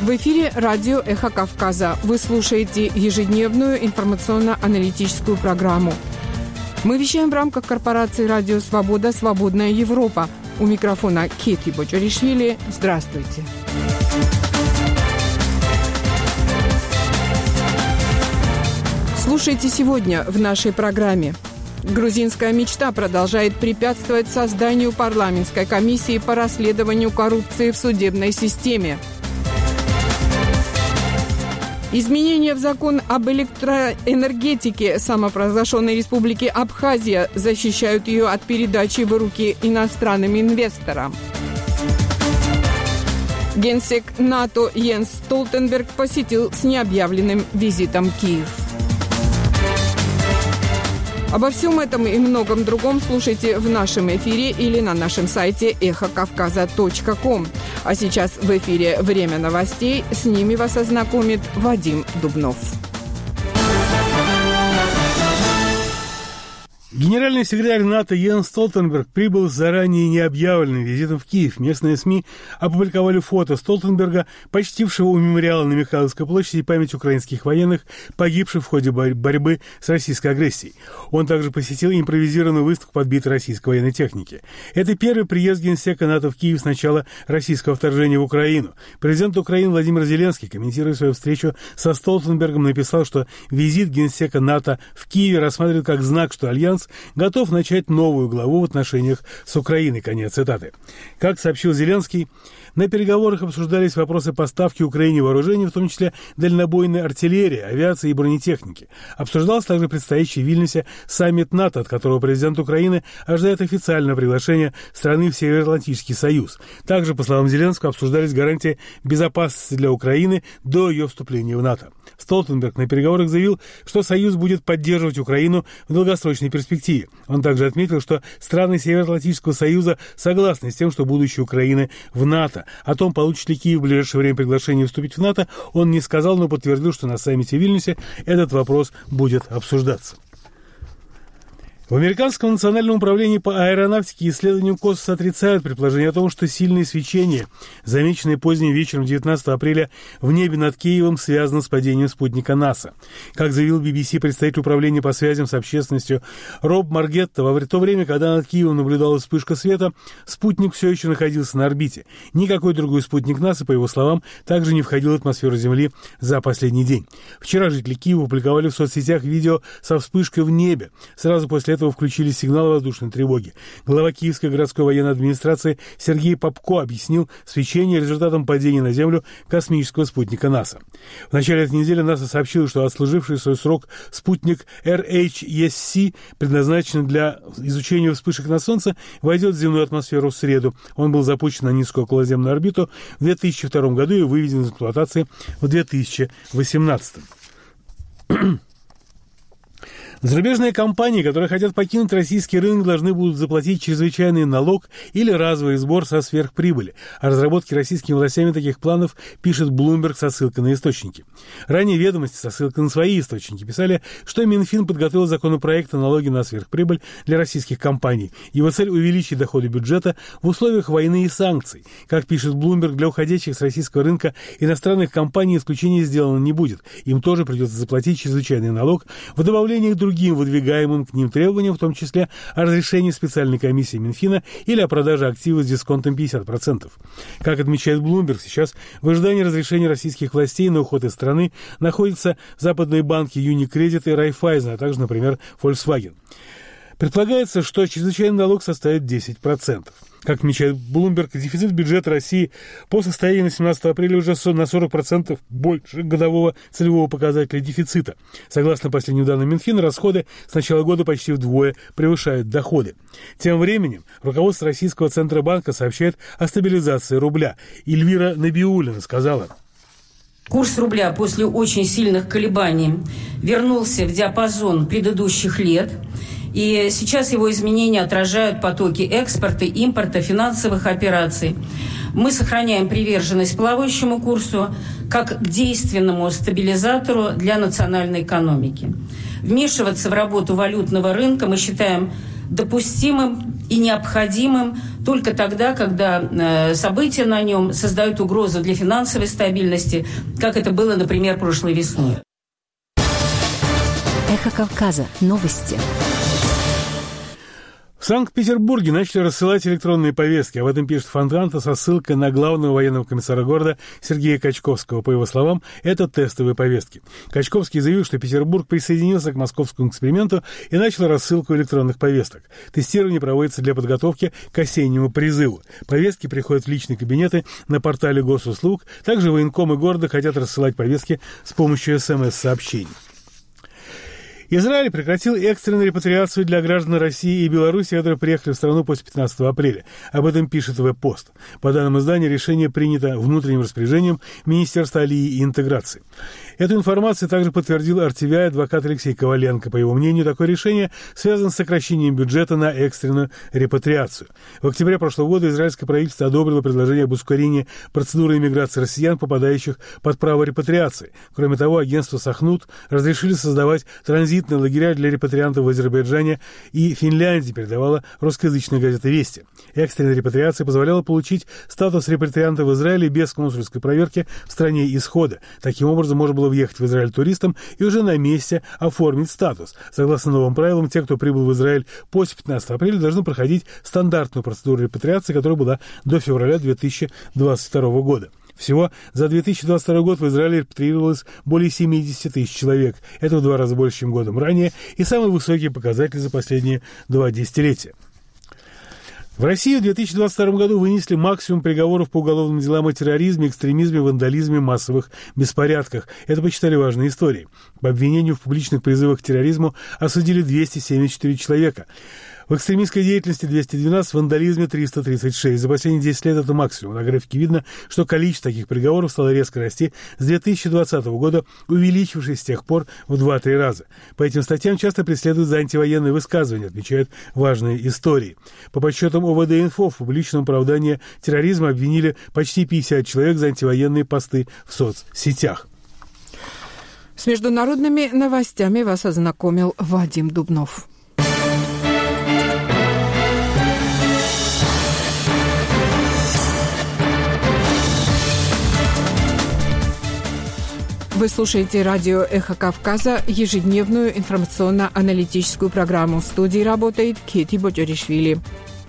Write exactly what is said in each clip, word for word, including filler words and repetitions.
В эфире радио «Эхо Кавказа». Вы слушаете ежедневную информационно-аналитическую программу. Мы вещаем в рамках корпорации «Радио Свобода. Свободная Европа». У микрофона Кети Боджаришвили. Здравствуйте. Слушайте сегодня в нашей программе. Грузинская мечта продолжает препятствовать созданию парламентской комиссии по расследованию коррупции в судебной системе. Изменения в закон об электроэнергетике самопровозглашенной республики Абхазия защищают ее от передачи в руки иностранным инвесторам. Генсек НАТО Йенс Столтенберг посетил с необъявленным визитом Киев. Обо всем этом и многом другом слушайте в нашем эфире или на нашем сайте эхо кавказа точка ком. А сейчас в эфире «Время новостей». С ними вас ознакомит Вадим Дубнов. Генеральный секретарь НАТО Йенс Столтенберг прибыл с заранее необъявленным визитом в Киев. Местные СМИ опубликовали фото Столтенберга, почтившего у мемориала на Михайловской площади память украинских военных, погибших в ходе борьбы с российской агрессией. Он также посетил импровизированную выставку подбитой российской военной техники. Это первый приезд генсека НАТО в Киев с начала российского вторжения в Украину. Президент Украины Владимир Зеленский, комментируя свою встречу со Столтенбергом, написал, что визит генсека НАТО в Киеве рассматривают как знак, что Альянс готов начать новую главу в отношениях с Украиной. Конец цитаты. Как сообщил Зеленский, на переговорах обсуждались вопросы поставки Украине вооружений, в том числе дальнобойной артиллерии, авиации и бронетехники. Обсуждался также предстоящий в Вильнюсе саммит НАТО, от которого президент Украины ожидает официального приглашения страны в Североатлантический союз. Также, по словам Зеленского, обсуждались гарантии безопасности для Украины до ее вступления в НАТО. Столтенберг на переговорах заявил, что Союз будет поддерживать Украину в долгосрочной перспективе. Он также отметил, что страны Североатлантического союза согласны с тем, что будущее Украины в НАТО. О том, получит ли Киев в ближайшее время приглашение вступить в НАТО, он не сказал, но подтвердил, что на саммите в Вильнюсе этот вопрос будет обсуждаться. В Американском национальном управлении по аэронавтике и исследованию космоса отрицают предположение о том, что сильные свечения, замеченные поздним вечером девятнадцатого апреля в небе над Киевом, связаны с падением спутника НАСА. Как заявил би би си представитель управления по связям с общественностью Роб Маргетта, во то время, когда над Киевом наблюдалась вспышка света, спутник все еще находился на орбите. Никакой другой спутник НАСА, по его словам, также не входил в атмосферу Земли за последний день. Вчера жители Киева опубликовали в соцсетях видео со вспышкой в небе. Сразу после этого включили сигнал воздушной тревоги. Глава Киевской городской военной администрации Сергей Попко объяснил свечение результатом падения на Землю космического спутника НАСА. В начале этой недели НАСА сообщило, что отслуживший свой срок спутник эр эйч эс си, предназначенный для изучения вспышек на Солнце, войдет в земную атмосферу в среду. Он был запущен на низкую околоземную орбиту в две тысячи втором году и выведен из эксплуатации в две тысячи восемнадцатом. Зарубежные компании, которые хотят покинуть российский рынок, должны будут заплатить чрезвычайный налог или разовый сбор со сверхприбыли. О разработке российскими властями таких планов пишет Bloomberg со ссылкой на источники. Ранее «Ведомости» со ссылкой на свои источники писали, что Минфин подготовил законопроект о налоге на сверхприбыль для российских компаний. Его цель – увеличить доходы бюджета в условиях войны и санкций. Как пишет Bloomberg, для уходящих с российского рынка иностранных компаний исключения сделано не будет. Им тоже придется заплатить чрезвычайный налог в добавлении к другим другим выдвигаемым к ним требованиям, в том числе о разрешении специальной комиссии Минфина или о продаже активов с дисконтом пятьдесят процентов. Как отмечает Bloomberg, сейчас в ожидании разрешения российских властей на уход из страны находятся западные банки Unicredit и Raiffeisen, а также, например, Volkswagen. Предполагается, что чрезвычайный налог составит десять процентов. Как отмечает Bloomberg, дефицит бюджета России по состоянию на семнадцатого апреля уже на сорок процентов больше годового целевого показателя дефицита. Согласно последним данным Минфина, расходы с начала года почти вдвое превышают доходы. Тем временем руководство Российского Центробанка сообщает о стабилизации рубля. Эльвира Набиуллина сказала: курс рубля после очень сильных колебаний вернулся в диапазон предыдущих лет. И сейчас его изменения отражают потоки экспорта, импорта, финансовых операций. Мы сохраняем приверженность плавающему курсу как к действенному стабилизатору для национальной экономики. Вмешиваться в работу валютного рынка мы считаем допустимым и необходимым только тогда, когда события на нем создают угрозу для финансовой стабильности, как это было, например, прошлой весной. Эхо Кавказа. Новости. В Санкт-Петербурге начали рассылать электронные повестки. Об этом пишет Фонтанта со ссылкой на главного военного комиссара города Сергея Качковского. По его словам, это тестовые повестки. Качковский заявил, что Петербург присоединился к московскому эксперименту и начал рассылку электронных повесток. Тестирование проводится для подготовки к осеннему призыву. Повестки приходят в личные кабинеты на портале госуслуг. Также военкомы города хотят рассылать повестки с помощью смс-сообщений. Израиль прекратил экстренную репатриацию для граждан России и Беларуси, которые приехали в страну после пятнадцатого апреля. Об этом пишет ВПост. По данным издания, решение принято внутренним распоряжением Министерства алии и интеграции. Эту информацию также подтвердил эр ти ви ай адвокат Алексей Коваленко. По его мнению, такое решение связано с сокращением бюджета на экстренную репатриацию. В октябре прошлого года израильское правительство одобрило предложение об ускорении процедуры иммиграции россиян, попадающих под право репатриации. Кроме того, агентство «Сахнут» разрешили создавать транзитные лагеря для репатриантов в Азербайджане и Финляндии, передавала русскоязычная газета «Вести». Экстренная репатриация позволяла получить статус репатрианта в Израиле без консульской проверки в стране исхода. Таким образом, можно было въехать в Израиль туристам и уже на месте оформить статус. Согласно новым правилам, те, кто прибыл в Израиль после пятнадцатого апреля, должны проходить стандартную процедуру репатриации, которая была до февраля две тысячи двадцать второго года. Всего за две тысячи двадцать второй год в Израиле репатрировалось более семьдесят тысяч человек. Это в два раза больше, чем годом ранее, и самый высокий показатель за последние два десятилетия. В России в две тысячи двадцать втором году вынесли максимум приговоров по уголовным делам о терроризме, экстремизме, вандализме, массовых беспорядках. Это посчитали важной историей. По обвинению в публичных призывах к терроризму осудили двести семьдесят четыре человека. В экстремистской деятельности двести двенадцать, в вандализме триста тридцать шесть. За последние десять лет это максимум. На графике видно, что количество таких приговоров стало резко расти с две тысячи двадцатого года, увеличившись с тех пор в два-три раза. По этим статьям часто преследуют за антивоенные высказывания, отмечают важные истории. По подсчетам о вэ дэ-инфо в публичном оправдании терроризма обвинили почти пятьдесят человек за антивоенные посты в соцсетях. С международными новостями вас ознакомил Вадим Дубнов. Вы слушаете радио «Эхо Кавказа», ежедневную информационно-аналитическую программу. В студии работает Кети Боджоришвили.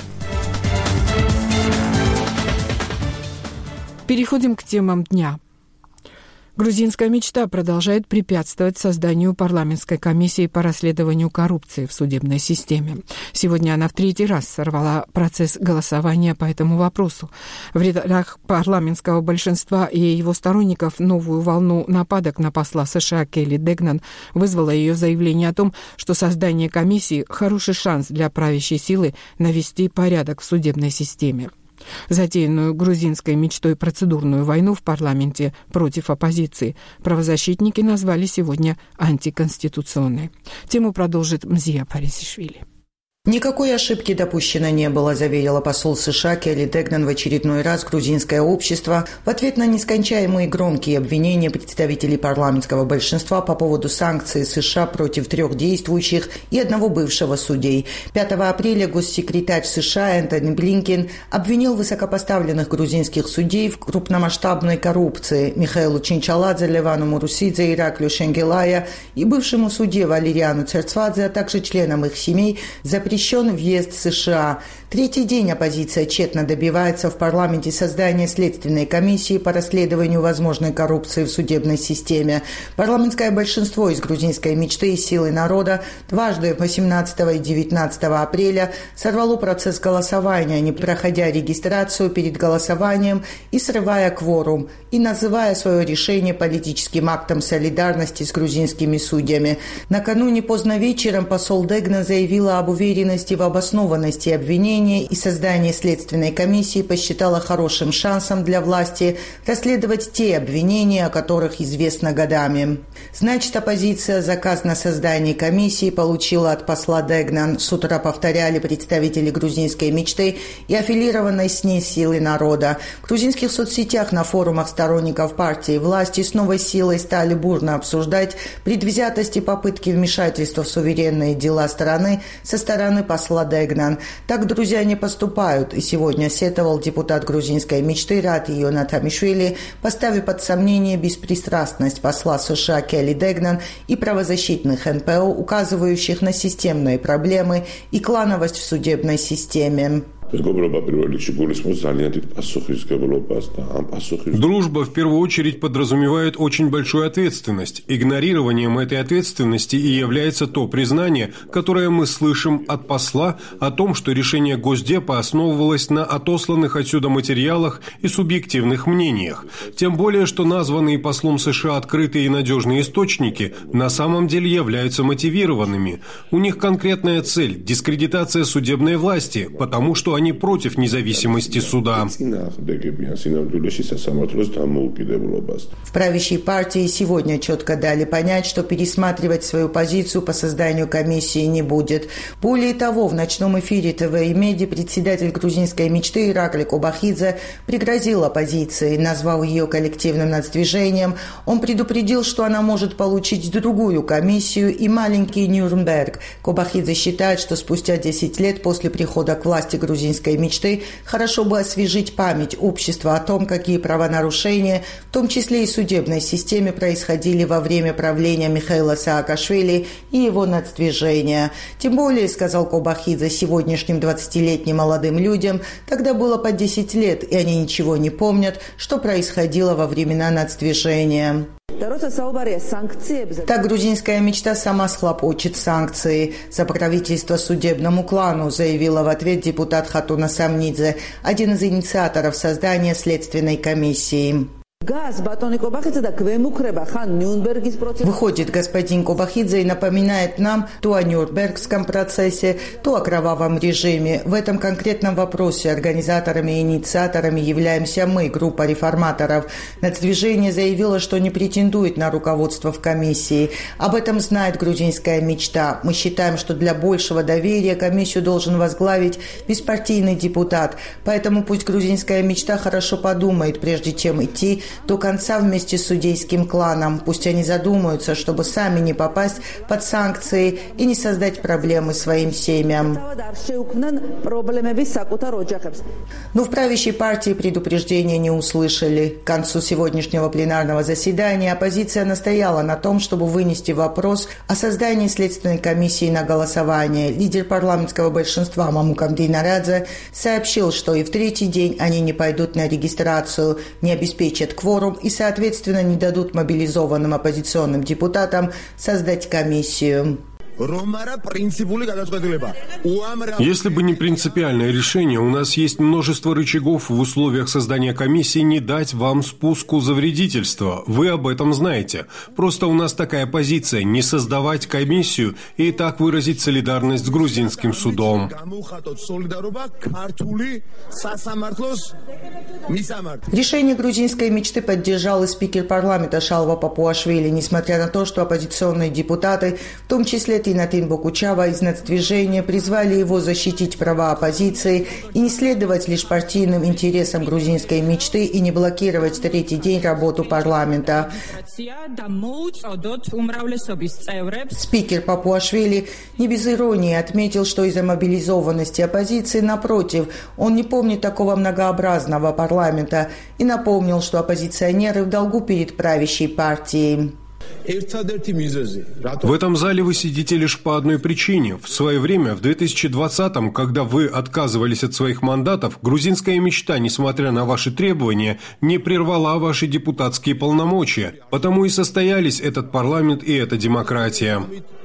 Переходим к темам дня. Грузинская мечта продолжает препятствовать созданию парламентской комиссии по расследованию коррупции в судебной системе. Сегодня она в третий раз сорвала процесс голосования по этому вопросу. В рядах парламентского большинства и его сторонников новую волну нападок на посла США Келли Дегнан вызвало ее заявление о том, что создание комиссии – хороший шанс для правящей силы навести порядок в судебной системе. Затеянную грузинской мечтой процедурную войну в парламенте против оппозиции правозащитники назвали сегодня антиконституционной. Тему продолжит Мзия Парисишвили. Никакой ошибки допущено не было, заверила посол США Келли Дегнан в очередной раз грузинское общество в ответ на нескончаемые громкие обвинения представителей парламентского большинства по поводу санкций США против трех действующих и одного бывшего судей. пятого апреля госсекретарь США Энтони Блинкен обвинил высокопоставленных грузинских судей в крупномасштабной коррупции. Михаилу Чинчаладзе, Левану Мурусидзе, Ираклию Шенгелая и бывшему судье Валериану Церцвадзе, а также членам их семей за запрещен въезд в США. Третий день оппозиция тщетно добивается в парламенте создания следственной комиссии по расследованию возможной коррупции в судебной системе. Парламентское большинство из грузинской мечты и силы народа дважды восемнадцатого и девятнадцатого апреля сорвало процесс голосования, не проходя регистрацию перед голосованием и срывая кворум, и называя свое решение политическим актом солидарности с грузинскими судьями. Накануне поздно вечером посол Дегнан заявила об уверенности в обоснованности обвинений и создание следственной комиссии посчитала хорошим шансом для власти расследовать те обвинения, о которых известно годами. Значит, оппозиция заказ на создание комиссии получила от посла Дегнан, с утра повторяли представители грузинской мечты и аффилированной с ней силы народа. В грузинских соцсетях, на форумах сторонников партии власти с новой силой стали бурно обсуждать предвзятость и попытки вмешательства в суверенные дела страны со стороны стороны посла Дегнан. Так друзья не поступают, и сегодня сетовал депутат грузинской мечты Ратио Натамишвили, поставив под сомнение беспристрастность посла США Келли Дегнан и правозащитных эн пэ о, указывающих на системные проблемы и клановость в судебной системе. Дружба в первую очередь подразумевает очень большую ответственность. Игнорированием этой ответственности и является то признание, которое мы слышим от посла о том, что решение Госдепа основывалось на отосланных отсюда материалах и субъективных мнениях. Тем более, что названные послом США открытые и надежные источники на самом деле являются мотивированными. У них конкретная цель – дискредитация судебной власти, потому что они против независимости суда. В правящей партии сегодня четко дали понять, что пересматривать свою позицию по созданию комиссии не будет. Более того, в ночном эфире тэ вэ и Меди председатель грузинской мечты Иракли Кобахидзе пригрозил оппозиции, назвал ее коллективным нацдвижением. Он предупредил, что она может получить другую комиссию и маленький Нюрнберг. Кобахидзе считает, что спустя десять лет после прихода к власти грузинской мечты хорошо бы освежить память общества о том, какие правонарушения, в том числе и в судебной системе, происходили во время правления Михаила Саакашвили и его нацдвижения. Тем более, сказал Кобахидзе, сегодняшним двадцатилетним молодым людям тогда было по десять лет, и они ничего не помнят, что происходило во времена нацдвижения. Так грузинская мечта сама схлопочет санкции. За покровительство судебному клану, заявила в ответ депутат Хатуна Самнидзе, один из инициаторов создания следственной комиссии. Выходит господин Кобахидзе и напоминает нам то о Нюрнбергском процессе, то о кровавом режиме. В этом конкретном вопросе организаторами и инициаторами являемся мы, группа реформаторов. Нацдвижение заявило, что не претендует на руководство в комиссии. Об этом знает грузинская мечта. Мы считаем, что для большего доверия комиссию должен возглавить беспартийный депутат. Поэтому пусть грузинская мечта хорошо подумает, прежде чем идти до конца вместе с судейским кланом. Пусть они задумаются, чтобы сами не попасть под санкции и не создать проблемы своим семьям. Но в правящей партии предупреждения не услышали. К концу сегодняшнего пленарного заседания оппозиция настояла на том, чтобы вынести вопрос о создании следственной комиссии на голосование. Лидер парламентского большинства Мамукам Дейнарадзе сообщил, что и в третий день они не пойдут на регистрацию, не обеспечат кворум и, соответственно, не дадут мобилизованным оппозиционным депутатам создать комиссию. Если бы не принципиальное решение, у нас есть множество рычагов в условиях создания комиссии не дать вам спуску за вредительство. Вы об этом знаете. Просто у нас такая позиция – не создавать комиссию и так выразить солидарность с грузинским судом. Решение грузинской мечты поддержал и спикер парламента Шалва Папуашвили, несмотря на то, что оппозиционные депутаты, в том числе Тинатин Бокучава из нацдвижения, призвали его защитить права оппозиции и не следовать лишь партийным интересам грузинской мечты и не блокировать третий день работу парламента. Спикер Папуашвили не без иронии отметил, что из-за мобилизованности оппозиции, напротив, он не помнит такого многообразного парламента и напомнил, что оппозиционеры в долгу перед правящей партией. В этом зале вы сидите лишь по одной причине. В свое время, в две тысячи двадцатом, когда вы отказывались от своих мандатов, грузинская мечта, несмотря на ваши требования, не прервала ваши депутатские полномочия. Потому и состоялись этот парламент и эта демократия.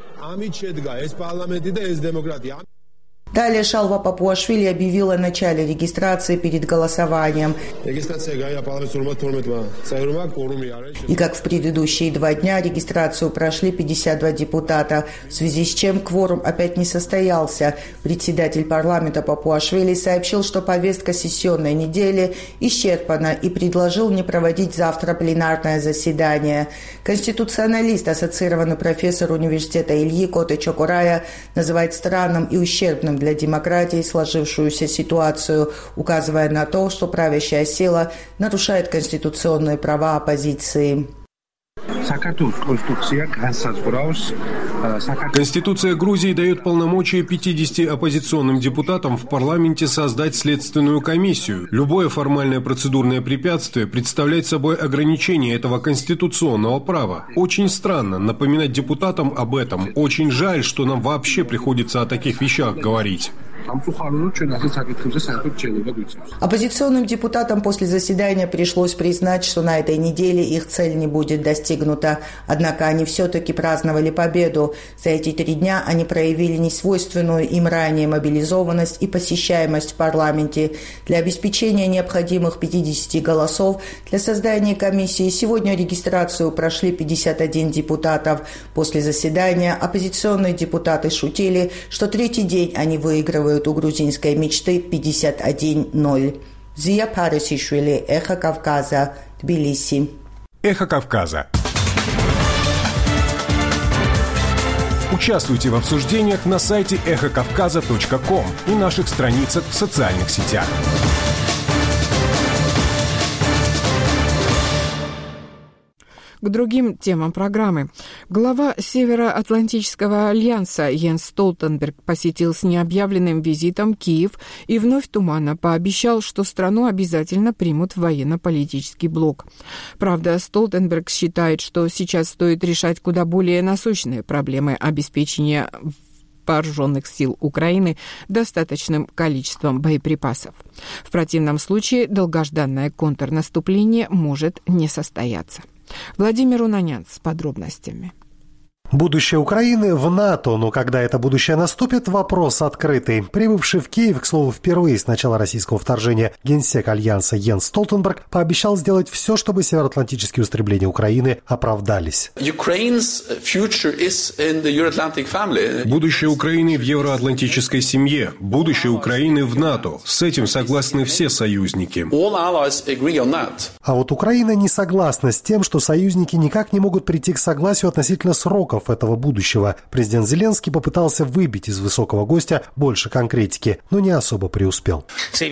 Далее Шалва Папуашвили объявила о начале регистрации перед голосованием. И как в предыдущие два дня, регистрацию прошли пятьдесят два депутата, в связи с чем кворум опять не состоялся. Председатель парламента Папуашвили сообщил, что повестка сессионной недели исчерпана и предложил не проводить завтра пленарное заседание. Конституционалист, ассоциированный профессор университета Ильи Коте Чокорая, называет странным и ущербным для демократии сложившуюся ситуацию, указывая на то, что правящая сила нарушает конституционные права оппозиции. Конституция Грузии дает полномочия пятидесяти оппозиционным депутатам в парламенте создать следственную комиссию. Любое формальное процедурное препятствие представляет собой ограничение этого конституционного права. Очень странно напоминать депутатам об этом. Очень жаль, что нам вообще приходится о таких вещах говорить. Оппозиционным депутатам после заседания пришлось признать, что на этой неделе их цель не будет достигнута. Однако они все-таки праздновали победу. За эти три дня они проявили несвойственную им ранее мобилизованность и посещаемость в парламенте. Для обеспечения необходимых пятидесяти голосов для создания комиссии сегодня регистрацию прошли пятьдесят один депутатов. После заседания оппозиционные депутаты шутили, что третий день они выигрывают у грузинской мечты пятьдесят один ноль. Зия Парисишвили, Эхо Кавказа, Тбилиси. Эхо Кавказа. Участвуйте в обсуждениях на сайте эхо кавказа точка ком и наших страницах в социальных сетях. К другим темам программы. Глава Североатлантического альянса Йенс Столтенберг посетил с необъявленным визитом Киев и вновь туманно пообещал, что страну обязательно примут в военно-политический блок. Правда, Столтенберг считает, что сейчас стоит решать куда более насущные проблемы обеспечения вооруженных сил Украины достаточным количеством боеприпасов. В противном случае долгожданное контрнаступление может не состояться. Владимир Унанян с подробностями. Будущее Украины в НАТО, но когда это будущее наступит, вопрос открытый. Прибывший в Киев, к слову, впервые с начала российского вторжения генсек Альянса Йенс Столтенберг пообещал сделать все, чтобы североатлантические устремления Украины оправдались. Будущее Украины в евроатлантической семье, будущее Украины в НАТО. С этим согласны все союзники. А вот Украина не согласна с тем, что союзники никак не могут прийти к согласию относительно сроков этого будущего. Президент Зеленский попытался выбить из высокого гостя больше конкретики, но не особо преуспел. Мы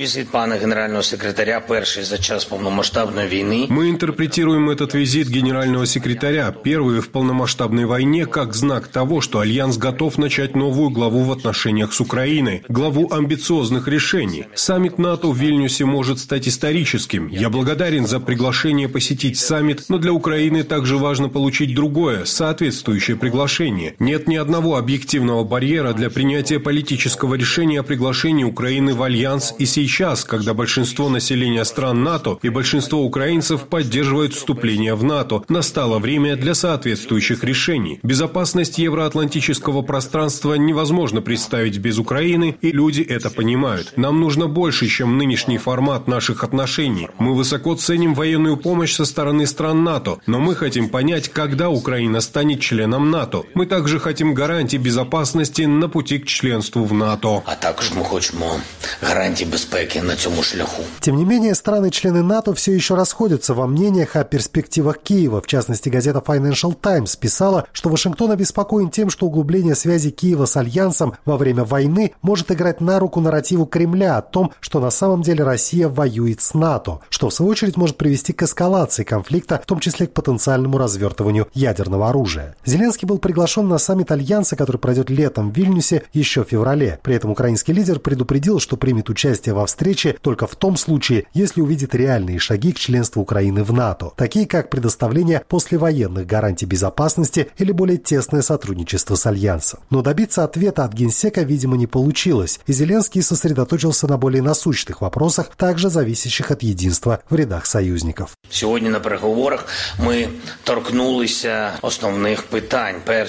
интерпретируем этот визит генерального секретаря, первый в полномасштабной войне, как знак того, что Альянс готов начать новую главу в отношениях с Украиной, главу амбициозных решений. Саммит НАТО в Вильнюсе может стать историческим. Я благодарен за приглашение посетить саммит, но для Украины также важно получить другое, соответствующее приглашение. Нет ни одного объективного барьера для принятия политического решения о приглашении Украины в Альянс и сейчас, когда большинство населения стран НАТО и большинство украинцев поддерживают вступление в НАТО. Настало время для соответствующих решений. Безопасность евроатлантического пространства невозможно представить без Украины, и люди это понимают. Нам нужно больше, чем нынешний формат наших отношений. Мы высоко ценим военную помощь со стороны стран НАТО, но мы хотим понять, когда Украина станет членом НАТО. Мы также хотим гарантий безопасности на пути к членству в НАТО. А також мы хотим гарантии безопасности на цьому шляху. Тем не менее, страны-члены НАТО все еще расходятся во мнениях о перспективах Киева. В частности, газета Financial Times писала, что Вашингтон обеспокоен тем, что углубление связи Киева с Альянсом во время войны может играть на руку нарративу Кремля о том, что на самом деле Россия воюет с НАТО, что в свою очередь может привести к эскалации конфликта, в том числе к потенциальному развертыванию ядерного оружия. Зеленский был приглашен на саммит Альянса, который пройдет летом в Вильнюсе еще в феврале. При этом украинский лидер предупредил, что примет участие во встрече только в том случае, если увидит реальные шаги к членству Украины в НАТО, такие как предоставление послевоенных гарантий безопасности или более тесное сотрудничество с Альянсом. Но добиться ответа от генсека, видимо, не получилось, и Зеленский сосредоточился на более насущных вопросах, также зависящих от единства в рядах союзников. Сегодня на переговорах мы торкнулись основных питань.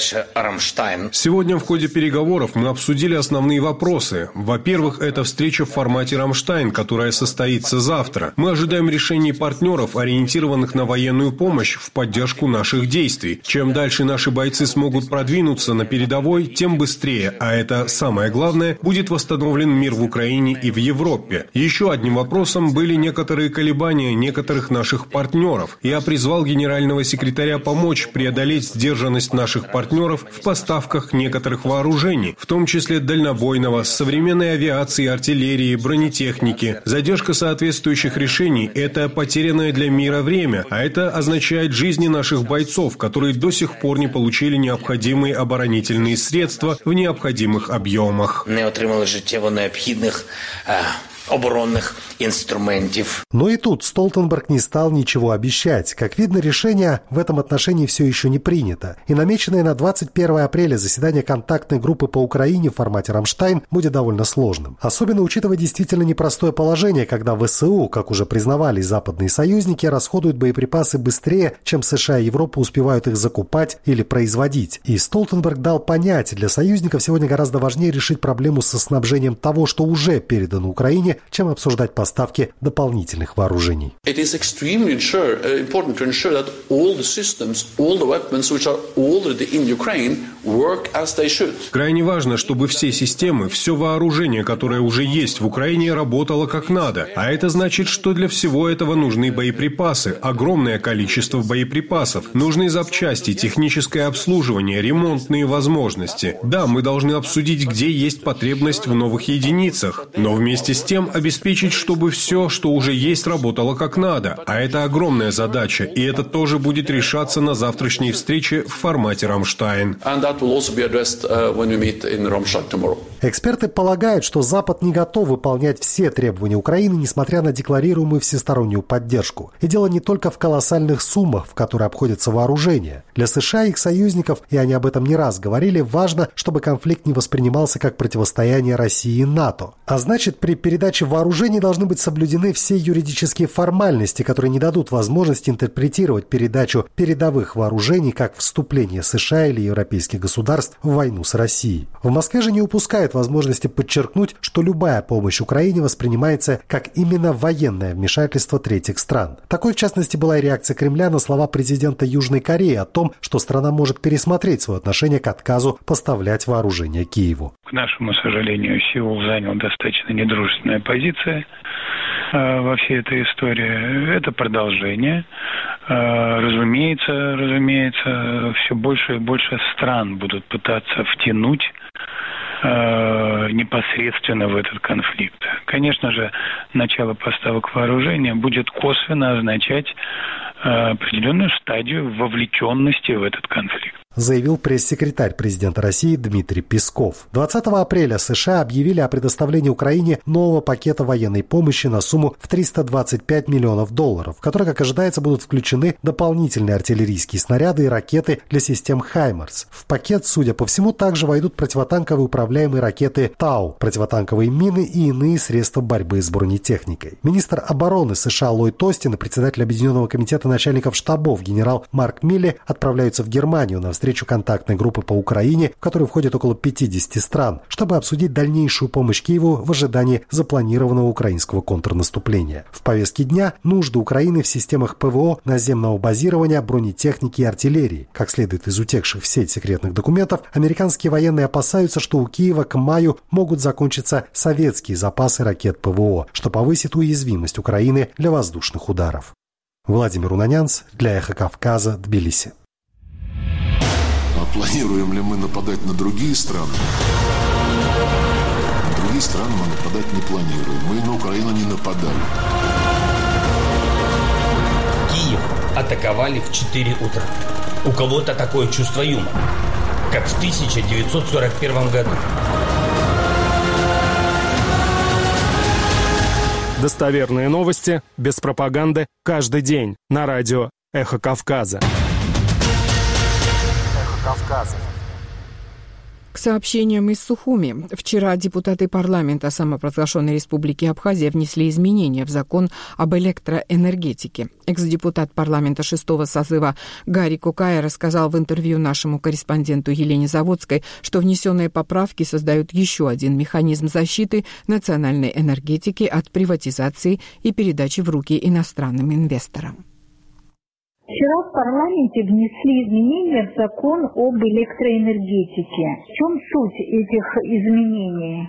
Сегодня в ходе переговоров мы обсудили основные вопросы. Во-первых, это встреча в формате «Рамштайн», которая состоится завтра. Мы ожидаем решений партнеров, ориентированных на военную помощь в поддержку наших действий. Чем дальше наши бойцы смогут продвинуться на передовой, тем быстрее, а это самое главное, будет восстановлен мир в Украине и в Европе. Еще одним вопросом были некоторые колебания некоторых наших партнеров. Я призвал генерального секретаря помочь преодолеть сдержанность наших наших партнеров в поставках некоторых вооружений, в том числе дальнобойного, современной авиации, артиллерии, бронетехники. Задержка соответствующих решений – это потерянное для мира время, а это означает жизни наших бойцов, которые до сих пор не получили необходимые оборонительные средства в необходимых объемах. Не отримали життєво необхідних оборонных инструментов. Но и тут Столтенберг не стал ничего обещать. Как видно, решение в этом отношении все еще не принято. И намеченное на двадцать первое апреля заседание контактной группы по Украине в формате «Рамштайн» будет довольно сложным. Особенно учитывая действительно непростое положение, когда ВСУ, как уже признавали западные союзники, расходуют боеприпасы быстрее, чем США и Европа успевают их закупать или производить. И Столтенберг дал понять, для союзников сегодня гораздо важнее решить проблему со снабжением того, что уже передано Украине, чем обсуждать поставки дополнительных вооружений. Крайне важно, чтобы все системы, все вооружение, которое уже есть в Украине, работало как надо. А это значит, что для всего этого нужны боеприпасы, огромное количество боеприпасов, нужны запчасти, техническое обслуживание, ремонтные возможности. Да, мы должны обсудить, где есть потребность в новых единицах, но вместе с тем обеспечить, чтобы все, что уже есть, работало как надо. А это огромная задача, и это тоже будет решаться на завтрашней встрече в формате «Рамштайн». Эксперты полагают, что Запад не готов выполнять все требования Украины, несмотря на декларируемую всестороннюю поддержку. И дело не только в колоссальных суммах, в которые обходится вооружение. Для США и их союзников, и они об этом не раз говорили, важно, чтобы конфликт не воспринимался как противостояние России и НАТО. А значит, при передаче вооружений должны быть соблюдены все юридические формальности, которые не дадут возможности интерпретировать передачу передовых вооружений как вступление США или европейских государств в войну с Россией. В Москве же не упускают возможности подчеркнуть, что любая помощь Украине воспринимается как именно военное вмешательство третьих стран. Такой, в частности, была и реакция Кремля на слова президента Южной Кореи о том, что страна может пересмотреть свое отношение к отказу поставлять вооружение Киеву. К нашему сожалению, Сеул занял достаточно недружественная позиция э, во всей этой истории. Это продолжение. Э, разумеется, разумеется, все больше и больше стран будут пытаться втянуть э, непосредственно в этот конфликт. Конечно же, начало поставок вооружения будет косвенно означать э, определенную стадию вовлеченности в этот конфликт, заявил пресс-секретарь президента России Дмитрий Песков. двадцатого апреля США объявили о предоставлении Украине нового пакета военной помощи на сумму в триста двадцать пять миллионов долларов, в который, как ожидается, будут включены дополнительные артиллерийские снаряды и ракеты для систем «Хаймарс». В пакет, судя по всему, также войдут противотанковые управляемые ракеты «Тау», противотанковые мины и иные средства борьбы с бронетехникой. Министр обороны США Ллойд Остин и председатель Объединенного комитета начальников штабов генерал Марк Милли отправляются в Германию на встречу встречу контактной группы по Украине, в которой входит около пятидесяти стран, чтобы обсудить дальнейшую помощь Киеву в ожидании запланированного украинского контрнаступления. В повестке дня нужды Украины в системах ПВО, наземного базирования, бронетехники и артиллерии. Как следует из утекших в сеть секретных документов, американские военные опасаются, что у Киева к маю могут закончиться советские запасы ракет ПВО, что повысит уязвимость Украины для воздушных ударов. Владимир Унанянц для «Эхо Кавказа», Тбилиси. Планируем ли мы нападать на другие страны? На другие страны мы нападать не планируем. Мы на Украину не нападали. Киев атаковали в четыре утра. У кого-то такое чувство юмора, как в тысяча девятьсот сорок первом году. Достоверные новости, без пропаганды, каждый день на радио «Эхо Кавказа». Кавказа. К сообщениям из Сухуми. Вчера депутаты парламента самопровозглашенной республики Абхазия внесли изменения в закон об электроэнергетике. Экс-депутат парламента шестого созыва Гарри Кукая рассказал в интервью нашему корреспонденту Елене Заводской, что внесенные поправки создают еще один механизм защиты национальной энергетики от приватизации и передачи в руки иностранным инвесторам. Вчера в парламенте внесли изменения в закон об электроэнергетике. В чем суть этих изменений?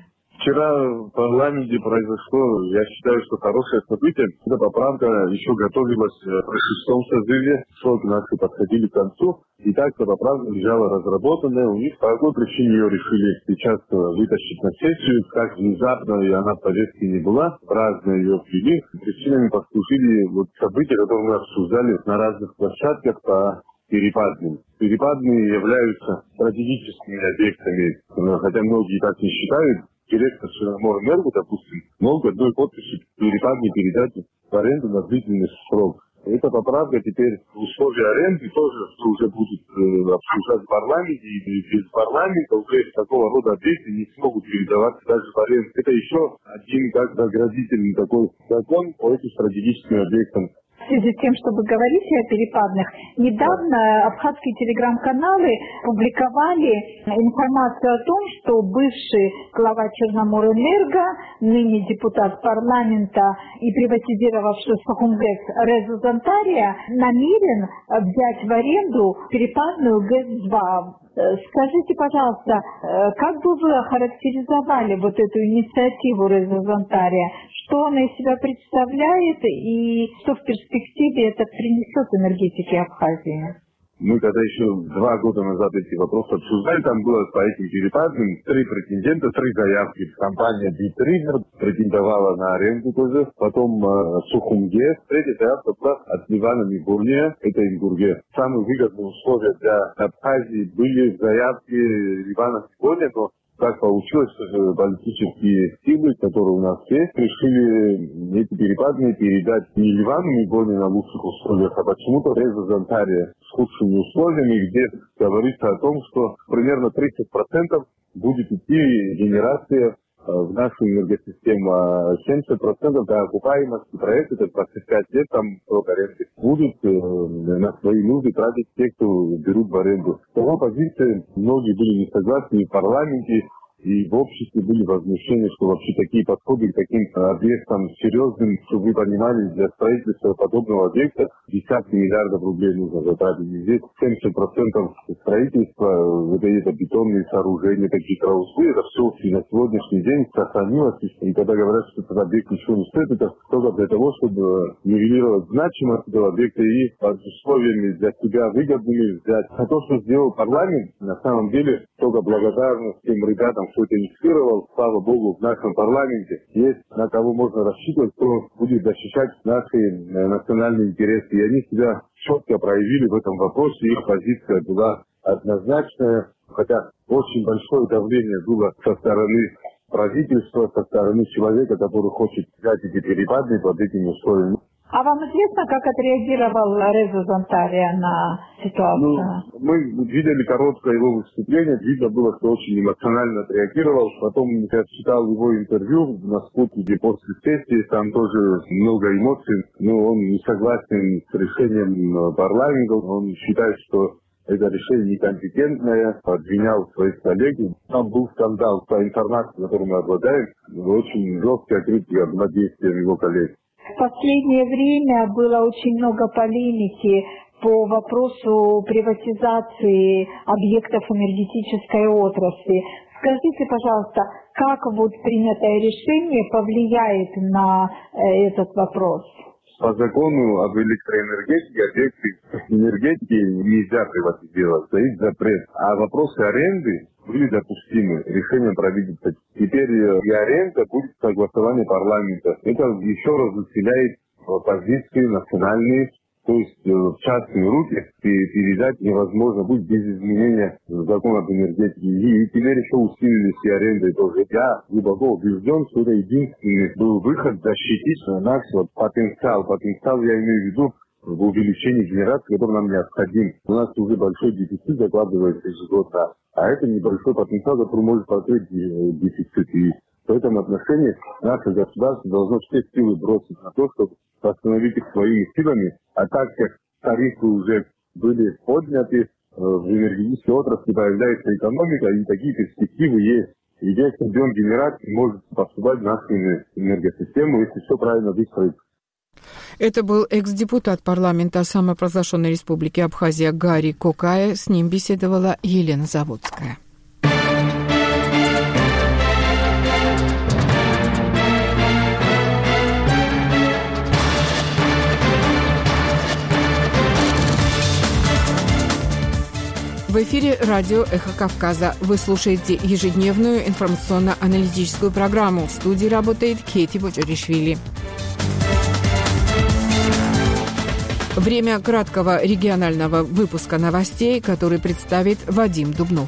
Вчера в парламенте произошло, я считаю, что хорошее событие. Эта поправка еще готовилась в шестом созыве, сроки наши подходили к концу. И так эта поправка лежала разработанная, у них по какой причине ее решили сейчас вытащить на сессию, как внезапно, и она в повестке не была, разные ее ввели. Причинами послужили вот события, которые мы обсуждали на разных площадках по перепадным. Перепадные являются стратегическими объектами, хотя многие так не считают. Директор Черноморэнерго, допустим, мог одной подписью перепадные передать в аренду на длительный срок. Эта поправка теперь в условия аренды тоже уже будет э, обсуждать в парламенте, и без парламента уже такого рода объекты не смогут передаваться даже в аренду. Это еще один как заградительный такой закон по этим стратегическим объектам. В связи с тем, чтобы говорить о перепадных, недавно абхазские телеграм-каналы публиковали информацию о том, что бывший глава Черноморэнерго, ныне депутат парламента и приватизировавший Сухумгэс Реза Зантария, намерен взять в аренду перепадную ГЭС два. Скажите, пожалуйста, как бы вы охарактеризовали вот эту инициативу Реза Зантария? Что она из себя представляет и что в перспективе это принесет энергетике Абхазии? Мы когда еще два года назад эти вопросы обсуждали, там было по этим перепадным три претендента, три заявки. Компания Битригер претендовала на аренду тоже, потом э, Сухумгэс, третья заявка была от Ливана Мигурния, это Ингурге. Самые выгодные условия для Абхазии были заявки Ливана Мигурния, но так получилось, что политические силы, которые у нас есть, решили эти перепадные передать не Ливану Мигурния на лучших условиях, а почему-то Реза Зантария с худшими условиями, где говорится о том, что примерно тридцать процентов будет идти генерация в нашу энергосистему, а семьдесят процентов до окупаемости проекта, это двадцать пять лет, там срок аренды, будут э, на свои нужды тратить те, кто берут в аренду. С того позиции многие были не согласны и в парламенте, и в обществе были возмущения, что вообще такие подходы к таким объектам серьезным, чтобы вы понимали, для строительства подобного объекта десятки миллиардов рублей нужно затратить. Здесь семьдесят процентов строительства, это, это бетонные сооружения, такие гидроузлы, это все и на сегодняшний день сохранилось. И когда говорят, что этот объект ничего не стоит, это только для того, чтобы нивелировать значимость этого объекта и под условиями для себя выгодными взять. А то, что сделал парламент, на самом деле только благодарность тем ребятам, кто это инициировал, слава богу, в нашем парламенте есть на кого можно рассчитывать, кто будет защищать наши национальные интересы. И они себя четко проявили в этом вопросе, их позиция была однозначная, хотя очень большое давление было со стороны правительства, со стороны человека, который хочет взять эти перепады под этими условиями. А вам известно, как отреагировал Реза Зантария на ситуацию? Ну, мы видели короткое его выступление, видно было, что очень эмоционально отреагировал. Потом я читал его интервью на Спутнике после сессии, там тоже много эмоций. Но он не согласен с решением парламента, он считает, что это решение некомпетентное, обвинял своих коллег. Там был скандал по информации, которую мы обладаем, очень жесткая критика над действием его коллег. В последнее время было очень много полемики по вопросу приватизации объектов энергетической отрасли. Скажите, пожалуйста, как вот принятое решение повлияет на этот вопрос? По закону об электроэнергетике объекты энергетики нельзя приватизировать, стоит запрет. А вопросы аренды были допустимы решением правительства. Теперь и аренда будет согласование парламента. Это еще раз усиляет позиции национальные, то есть в частные руки передать невозможно будет без изменения закона об энергетике. И теперь еще усилились и аренды тоже. Я глубоко убежден, что это единственный был выход защитить наш вот потенциал. Потенциал я имею в виду в увеличении генерации, который нам необходим. У нас уже большой дефицит закладывается ежегодно, а это небольшой потенциал, который может покрыть дефицит. И в этом отношении наше государство должно все силы бросить на то, чтобы восстановить их своими силами. А так как тарифы уже были подняты, в энергетической отрасли появляется экономика, и такие перспективы есть. И весь объем генерации может поступать в нашу энергосистему, если все правильно выстроить. Это был экс-депутат парламента самопровозглашенной республики Абхазия Гари Кокая. С ним беседовала Елена Заводская. В эфире радио «Эхо Кавказа». Вы слушаете ежедневную информационно-аналитическую программу. В студии работает Кейти Боджаришвили. Время краткого регионального выпуска новостей, который представит Вадим Дубнов.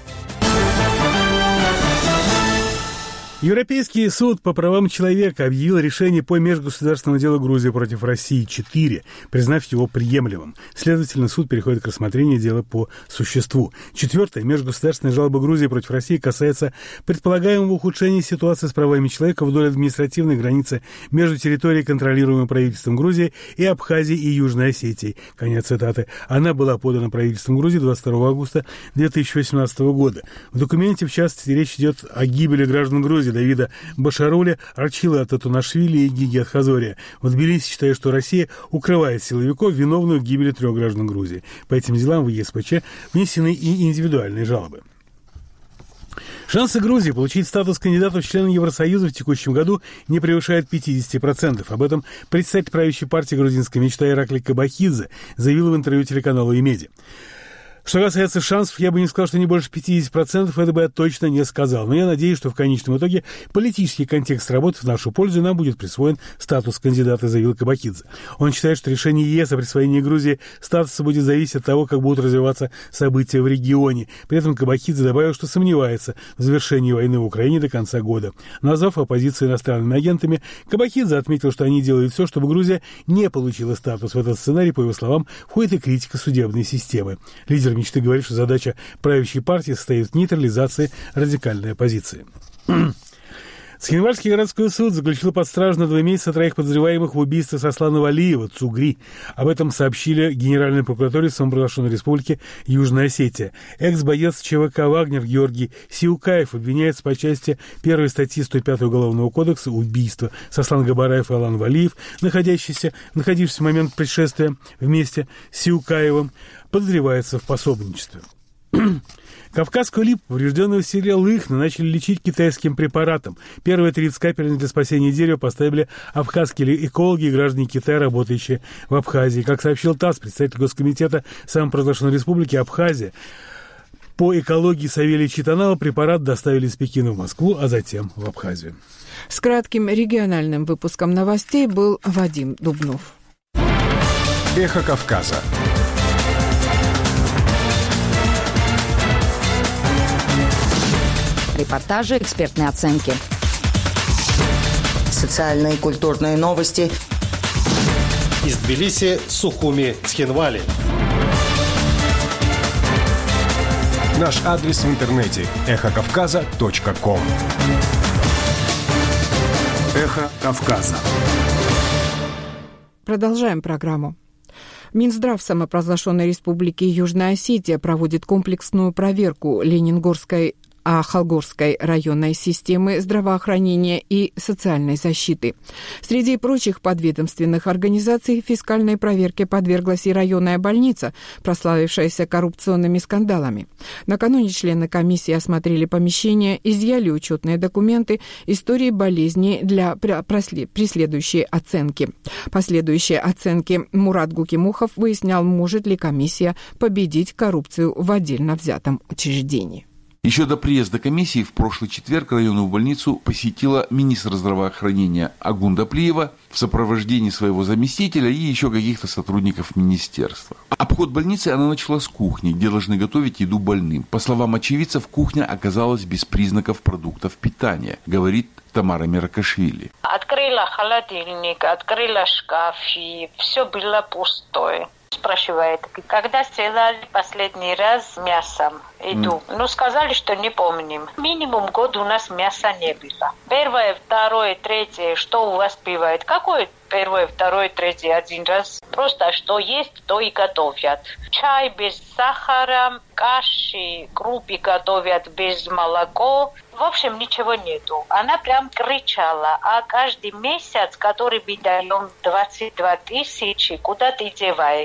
Европейский суд по правам человека объявил решение по межгосударственному делу Грузии против России четыре, признав его приемлемым. Следовательно, суд переходит к рассмотрению дела по существу. Четвертое. Межгосударственная жалоба Грузии против России касается предполагаемого ухудшения ситуации с правами человека вдоль административной границы между территорией, контролируемой правительством Грузии, и Абхазией и Южной Осетией. Конец цитаты. Она была подана правительством Грузии двадцать второго августа две тысячи восемнадцатого года. В документе, в частности, речь идет о гибели граждан Грузии Давида Башаруля, Арчила Татунашвили и Гиги Атхазория. В Тбилиси считают, что Россия укрывает силовиков, виновных в гибели трех граждан Грузии. По этим делам в ЕСПЧ внесены и индивидуальные жалобы. Шансы Грузии получить статус кандидата в члены Евросоюза в текущем году не превышают пятьдесят процентов. Об этом представитель правящей партии «Грузинская мечта» Иракли Кабахидзе заявил в интервью телеканалу «Имеди». Что касается шансов, я бы не сказал, что не больше пятьдесят процентов, это бы я точно не сказал. Но я надеюсь, что в конечном итоге политический контекст сработает в нашу пользу, и нам будет присвоен статус кандидата, заявил Кабахидзе. Он считает, что решение ЕС о присвоении Грузии статуса будет зависеть от того, как будут развиваться события в регионе. При этом Кабахидзе добавил, что сомневается в завершении войны в Украине до конца года. Назвав оппозицию иностранными агентами, Кабахидзе отметил, что они делают все, чтобы Грузия не получила статус. В этот сценарий, по его словам, входит и критика судебной системы. Лидер мечты говорит, что задача правящей партии состоит в нейтрализации радикальной оппозиции. Цхинвальский городской суд заключил под стражу на два месяца троих подозреваемых в убийстве Сослана Валиева, Цугри. Об этом сообщили Генеральной прокуратуре самопровозглашенной республики Южная Осетия. Экс-боец ЧВК «Вагнер» Георгий Сиукаев обвиняется по части первой статьи сто пятой Уголовного кодекса убийства. Сослан Габараев и Алан Валиев, находящийся, находившийся в момент происшествия вместе с Сиукаевым, подозревается в пособничестве. Кавказскую липу, поврежденную в селе Лыхна, начали лечить китайским препаратом. Первые тридцать капель для спасения дерева поставили абхазские экологи и граждане Китая, работающие в Абхазии. Как сообщил ТАСС, представитель Госкомитета самопровозглашенной республики Абхазия, по экологии Савелий Читанова препарат доставили из Пекина в Москву, а затем в Абхазию. С кратким региональным выпуском новостей был Вадим Дубнов. Эхо Кавказа. Репортажи, экспертные оценки. Социальные и культурные новости. Из Тбилиси, Сухуми, Цхинвали. Наш адрес в интернете – эхо кавказа точка ком. Эхо Кавказа. Продолжаем программу. Минздрав самопровозглашенной республики Южная Осетия проводит комплексную проверку Ленингорской Ахалгорской районной системы здравоохранения и социальной защиты. Среди прочих подведомственных организаций фискальной проверке подверглась и районная больница, прославившаяся коррупционными скандалами. Накануне члены комиссии осмотрели помещение, изъяли учетные документы, истории болезней для преследующей оценки. Последующие оценки Мурат Гукимухов выяснял, может ли комиссия победить коррупцию в отдельно взятом учреждении. Еще до приезда комиссии в прошлый четверг районную больницу посетила министр здравоохранения Агунда Плиева в сопровождении своего заместителя и еще каких-то сотрудников министерства. Обход больницы она начала с кухни, где должны готовить еду больным. По словам очевидцев, кухня оказалась без признаков продуктов питания, говорит Тамара Меракашвили. Открыла холодильник, открыла шкаф, и все было пустое. Спрашивает, когда сделали последний раз мясом еду? Mm. Ну, сказали, что не помним. Минимум год у нас мяса не было. Первое, второе, третье, что у вас бывает? Какое первое, второе, третье, один раз? Просто что есть, то и готовят. Чай без сахара, каши, крупы готовят без молока. В общем, ничего нету. Она прям кричала. А каждый месяц, который мы даем двадцать две тысячи, куда ты деваешь?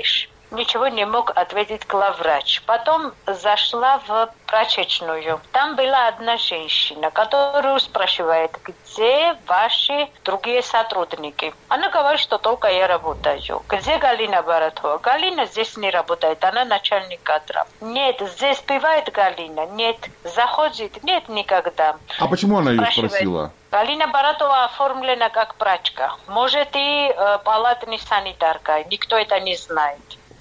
Ничего не мог ответить главврач. Потом зашла в прачечную. Там была одна женщина, которую спрашивает, где ваши другие сотрудники. Она говорит, что только я работаю. Где Галина Баратова? Галина здесь не работает, она начальник кадров. Нет, здесь бывает Галина? Нет. Заходит? Нет, никогда. А почему она ее спросила? Галина Баратова оформлена как прачка. Может и э, палатная санитарка. Никто это не знает.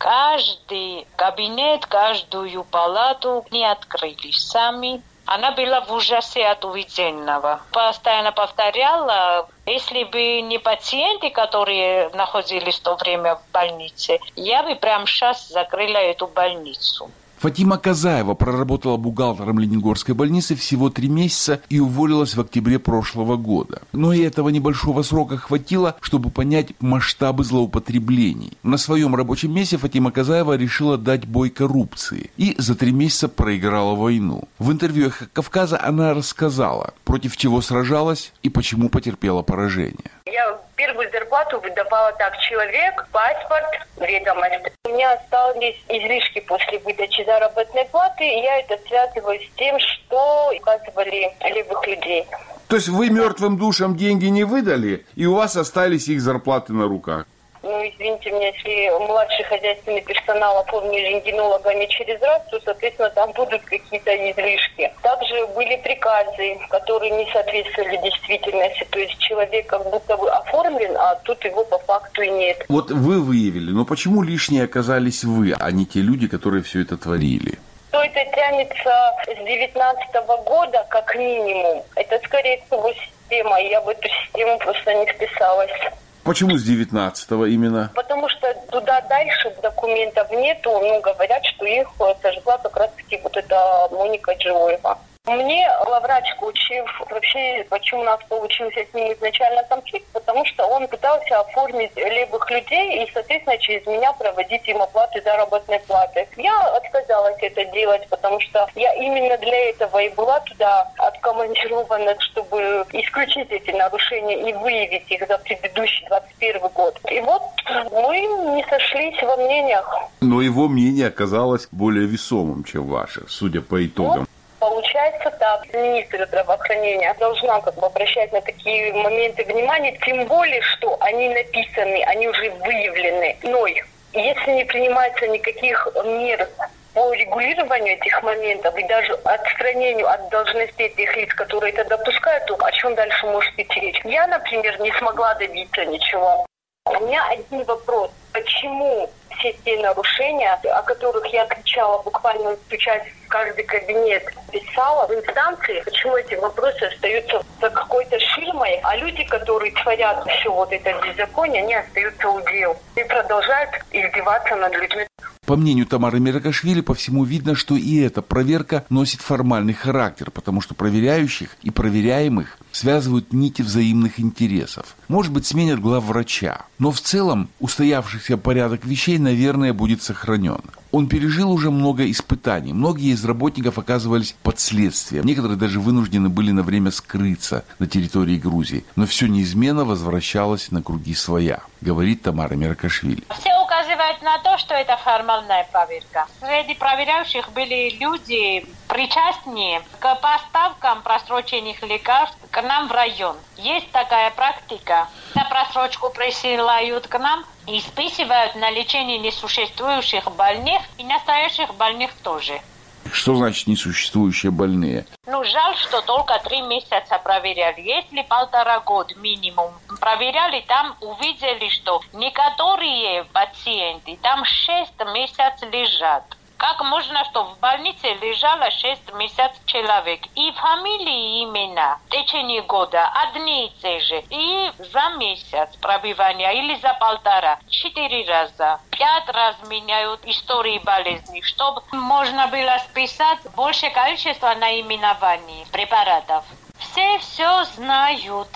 Каждый кабинет, каждую палату не открыли сами. Она была в ужасе от увиденного. Постоянно повторяла, если бы не пациенты, которые находились в то время в больнице, я бы прямо сейчас закрыла эту больницу. Фатима Казаева проработала бухгалтером Лениногорской больницы всего три месяца и уволилась в октябре прошлого года. Но и этого небольшого срока хватило, чтобы понять масштабы злоупотреблений. На своем рабочем месте Фатима Казаева решила дать бой коррупции и за три месяца проиграла войну. В интервью «Эхо Кавказа» она рассказала, против чего сражалась и почему потерпела поражение. Я первую зарплату выдавала так: человек, паспорт, ведомость. У меня остались излишки после выдачи заработной платы, и я это связываю с тем, что указывали левых людей. То есть вы мертвым душам деньги не выдали, и у вас остались их зарплаты на руках? Ну, извините меня, если младший хозяйственный персонал оформили рентгенологами через раз, то, соответственно, там будут какие-то излишки. Также были приказы, которые не соответствовали действительности. То есть человек как будто бы оформлен, а тут его по факту и нет. Вот вы выявили, но почему лишние оказались вы, а не те люди, которые все это творили? То это тянется с девятнадцатого года как минимум. Это, скорее всего, система. Я в эту систему просто не вписалась. Почему с девятнадцатого именно? Потому что туда дальше документов нету, ну, говорят, что их сожгла как раз-таки вот эта Моника Джиоева. Мне главврач Кучев, вообще, почему у нас получился с ним изначально конфликт, потому что он пытался оформить левых людей и, соответственно, через меня проводить им оплаты заработной платы. Я отказалась это делать, потому что я именно для этого и была туда откомандирована, чтобы исключить эти нарушения и выявить их за предыдущий двадцать первый год. И вот мы не сошлись во мнениях. Но его мнение оказалось более весомым, чем ваше, судя по итогам. Вот. Получается так, министр здравоохранения должна как бы обращать на такие моменты внимание, тем более, что они написаны, они уже выявлены мной. Если не принимается никаких мер по регулированию этих моментов и даже отстранению от должностей тех лиц, которые это допускают, то о чем дальше может идти речь? Я, например, не смогла добиться ничего. У меня один вопрос. Почему все те нарушения, о которых я кричала, буквально стучать в каждый кабинет, писала в инстанции, почему эти вопросы остаются за какой-то ширмой, а люди, которые творят все вот это беззаконие, они остаются у дел и продолжают издеваться над людьми. По мнению Тамары Меркашвили, по всему видно, что и эта проверка носит формальный характер, потому что проверяющих и проверяемых связывают нити взаимных интересов. Может быть, сменят главврача, но в целом устоявшийся порядок вещей, наверное, будет сохранен. Он пережил уже много испытаний. Многие из работников оказывались под следствием. Некоторые даже вынуждены были на время скрыться на территории Грузии. Но все неизменно возвращалось на круги своя, говорит Тамара Меркашвили. Все указывают на то, что это формальная проверка. Среди проверяющих были люди, причастные к поставкам просроченных лекарств к нам в район. Есть такая практика. На просрочку присылают к нам и списывают на лечение несуществующих больных и настоящих больных тоже. Что значит несуществующие больные? Ну, жаль, что только три месяца проверяли. Если полтора года минимум проверяли, там увидели, что некоторые пациенты там шесть месяцев лежат. Как можно, что в больнице лежало шесть месяцев человек? И фамилии, имена в течение года одни и те же. И за месяц пробивания или за полтора. Четыре раза. Пять раз меняют истории болезни, чтобы можно было списать большее количество наименований препаратов. Все все знают.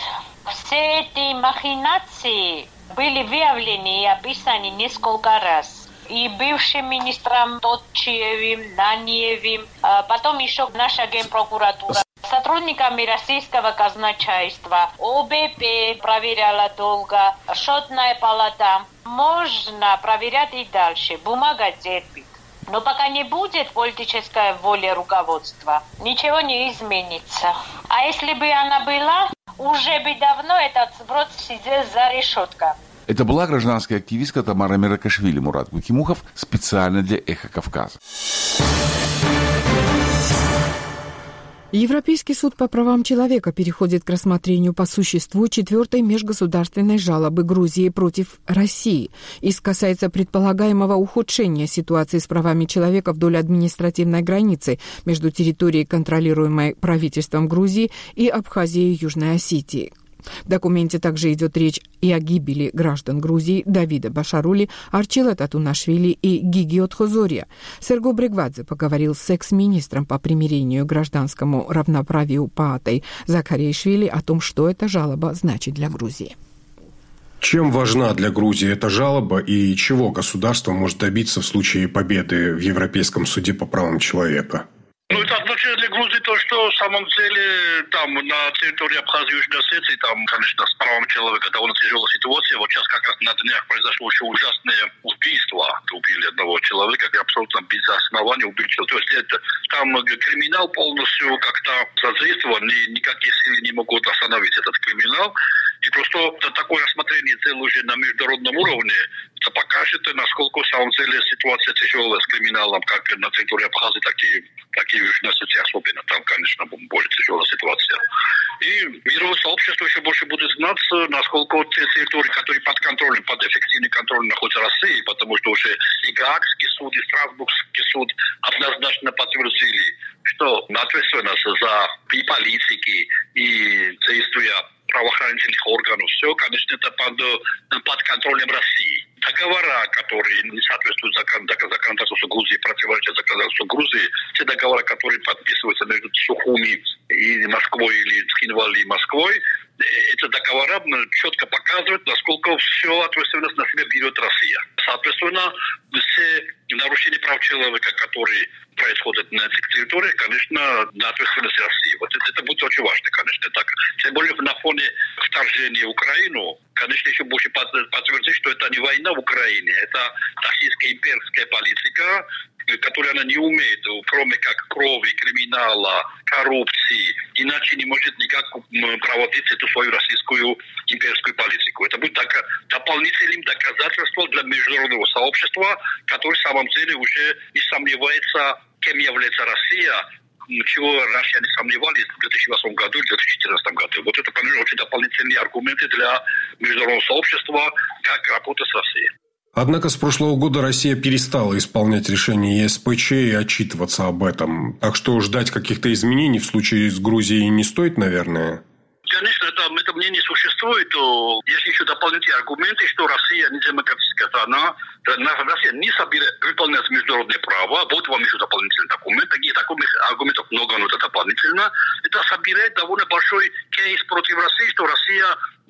Все эти махинации были выявлены и описаны несколько раз. И бывшим министром Тотчиевым, Наниевым, а потом еще наша генпрокуратура сотрудниками российского казначейства. ОБП проверяла долго, счетная палата. Можно проверять и дальше. Бумага терпит. Но пока не будет политической воли руководства, ничего не изменится. А если бы она была, уже бы давно этот сброд сидел за решеткой. Это была гражданская активистка Тамара Меракашвили. Мурат Гукимухов специально для «Эхо Кавказа». Европейский суд по правам человека переходит к рассмотрению по существу четвертой межгосударственной жалобы Грузии против России. Иск касается предполагаемого ухудшения ситуации с правами человека вдоль административной границы между территорией, контролируемой правительством Грузии, и Абхазией и Южной Осетией. В документе также идет речь и о гибели граждан Грузии Давида Башарули, Арчила Татунашвили и Гиги Отхозория. Серго Брегвадзе поговорил с экс-министром по примирению и гражданскому равноправию Паатой Закаришвили о том, что эта жалоба значит для Грузии. Чем важна для Грузии эта жалоба и чего государство может добиться в случае победы в Европейском суде по правам человека? Ну, это означает для Грузии то, что в самом деле там на территории Абхазии и Южной Осетии, там, конечно, с правом человека довольно тяжелая ситуация. Вот сейчас как раз на днях произошло еще ужасное убийство. Убили одного человека, абсолютно без основания убили человека. То есть это, там криминал полностью как-то задействован, и никакие силы не могут остановить этот криминал. И просто такое рассмотрение дела уже на международном уровне, это покажет, насколько в самом деле ситуация тяжелая с криминалом, как на территории Абхазии, так и, так и в Южной Осетии особенно. Там, конечно, более тяжелая ситуация. И мировое сообщество еще больше будет знать, насколько те территории, которые под контролем, под эффективным контролем находятся России, потому что уже и Гаагский суд, и Страсбургский суд однозначно подтвердили, что ответственность за и политики, и действия правоохранительных органов, все, конечно, это под, под контролем России. Договора, которые не соответствуют закон, законодательству Грузии, противоречат законодательству Грузии, те договоры, которые подписываются между Сухуми и Москвой, или Цхинвали и Москвой, эти договора четко показывают, насколько все ответственность на себя берет Россия. Соответственно, все нарушения прав человека, которые происходят на этих территориях, конечно, на ответственности России. Вот это, это будет очень важно, конечно, так. Тем более на фоне вторжения в Украину, конечно, еще больше подтвердить, что это не война в Украине, это российская имперская политика, которую она не умеет, кроме как крови, криминала, коррупции, иначе не может никак проводить эту свою российскую имперскую политику. Это будет дополнительным доказательством для международного сообщества, которое в самом деле уже не сомневается, кем является Россия, чего раньше не сомневались в две тысячи восьмом году и в две тысячи четырнадцатом году. Вот это, конечно, очень дополнительные аргументы для международного сообщества, как работать с Россией. Однако с прошлого года Россия перестала исполнять решение ЕСПЧ и отчитываться об этом. Так что ждать каких-то изменений в случае с Грузией не стоит, наверное? Конечно, это, это мнение существует. То есть еще дополнительные аргументы, что Россия не демократическая страна, Россия не собирает выполнять международное право. Вот вам еще дополнительный документ. Таких аргументов много, но это дополнительно. Это собирает довольно большой кейс против России, что Россия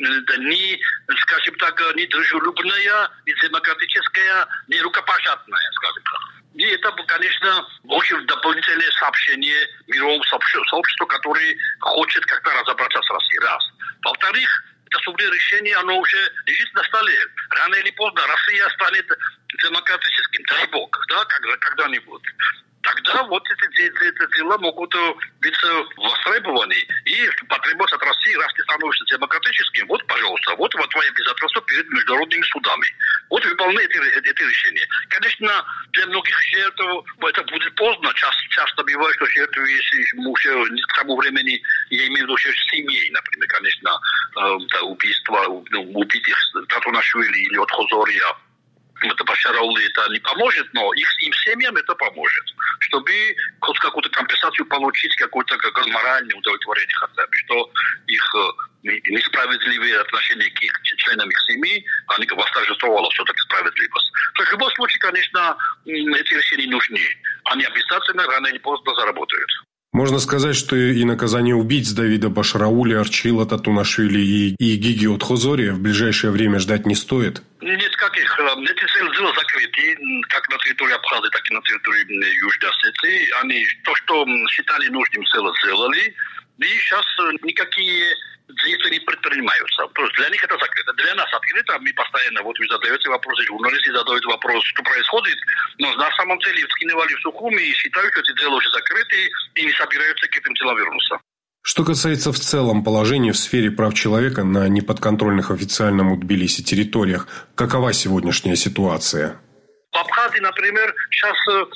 не, скажем так, не дружелюбная, не демократическая, не рукопожатная, скажем так. И это, конечно, очень дополнительное сообщение мировому сообществу, который хочет как-то разобраться с Россией. Раз. Во-вторых, это судебное решение, оно уже лежит на столе. Рано или поздно Россия станет демократическим, дай бог, да, когда-нибудь. Тогда вот эти, эти, эти дела могут быть востребованы и потребоваться от России, раз ты становишься демократическим, вот, пожалуйста, вот, вот твои обязательства перед международными судами. Вот выполняй эти, эти решения. Конечно, для многих жертв это будет поздно. Часто, часто бывает, что жертвы, если уже к тому времени, я имею в виду семей, например, конечно, э, убийство ну, убитых Татунашвили или Отхозория, это Башарули это не поможет, но их, им семьям это поможет, чтобы хоть какую-то компенсацию получить, какое-то как моральное удовлетворение хотя бы, что их несправедливые отношения к их членам их семьи, они восторжествовало все-таки справедливость. В любом случае, конечно, эти решения нужны. Они обязательно рано или поздно заработают. Можно сказать, что и наказание убийц Давида Башараули, Арчила Татунашвили и, и Гиги Отхозория в ближайшее время ждать не стоит? Нет, каких. Эти дела закрыты, как на территории Абхазии, так и на территории Южной Осетии. Они то, что считали нужным, сделали. И сейчас никакие действия не предпринимаются. Просто для них это закрыто. Для нас открыто. Мы постоянно, вот вы задаете вопросы, журналисты задают вопрос, что происходит. Но на самом деле в Цхинвале, в Сухуми считают, что эти дела уже закрыты и не собираются к этим делам вернуться. Что касается в целом положения в сфере прав человека на неподконтрольных официальному Тбилиси территориях, какова сегодняшняя ситуация? В Абхазии, например, сейчас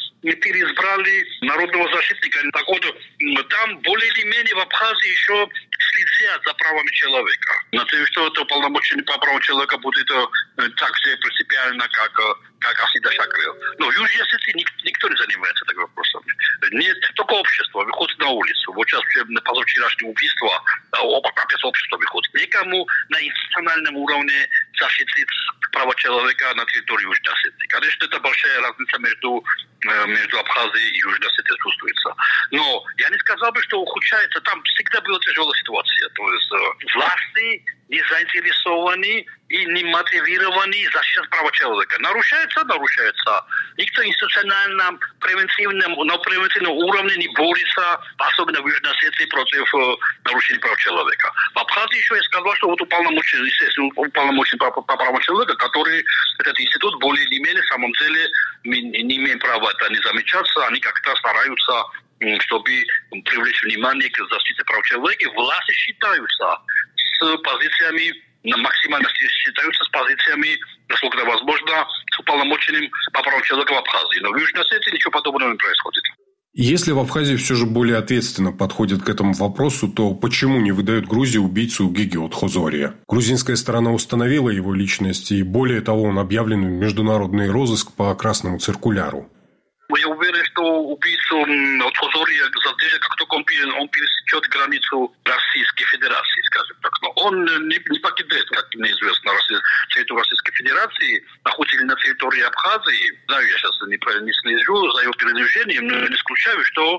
переизбрали народного защитника. Так вот, там более или менее в Абхазии еще следят за правами человека. Надеюсь, что это уполномоченный по правам человека будет так же принципиально, как, как Асида Шакрил. Но в Южной Осетии никто не занимается таким вопросом. Нет, только общество выходит на улицу. Вот сейчас на позавчерашнее убийство, опять общество выходит. Никому на институциональном уровне защитить права человека на территории Южной Осетии. Конечно, это большая разница между, между Абхазией и Южной Осетией чувствуется. Но я не сказал бы, что ухудшается. Там всегда была тяжелая ситуация. То есть власти не заинтересованы и не мотивированы защищать права человека. Нарушается, нарушается. Никто институционально, превентивном, на превентивном уровне не борется, особенно в Южной Осетии, против э, нарушения прав человека. В Абхазии еще я сказал, что вот уполномоченный, естественно, уполномоченный по, по правам человека, который, этот институт более или менее, в самом деле, мы не имеем права это не замечаться, они как-то стараются, чтобы привлечь внимание к защите прав человека. Власти считаются с позициями, максимально считаются с позициями, насколько это возможно, с уполномоченным по правам человека в Абхазии. Но в Южной Осетии ничего подобного не происходит. Если в Абхазии все же более ответственно подходит к этому вопросу, то почему не выдают Грузии убийцу Гигиот Хозория? Грузинская сторона установила его личность, и более того, он объявлен в международный розыск по красному циркуляру. Я уверен, что убийцу от Хозория задержат, как только он, он пересечет границу Российской Федерации, скажем так. Но он не, не покидает, как мне известно, территорию Российской Федерации, находится на территории Абхазии. Знаю, я сейчас не, не слежу за его передвижением, но не исключаю, что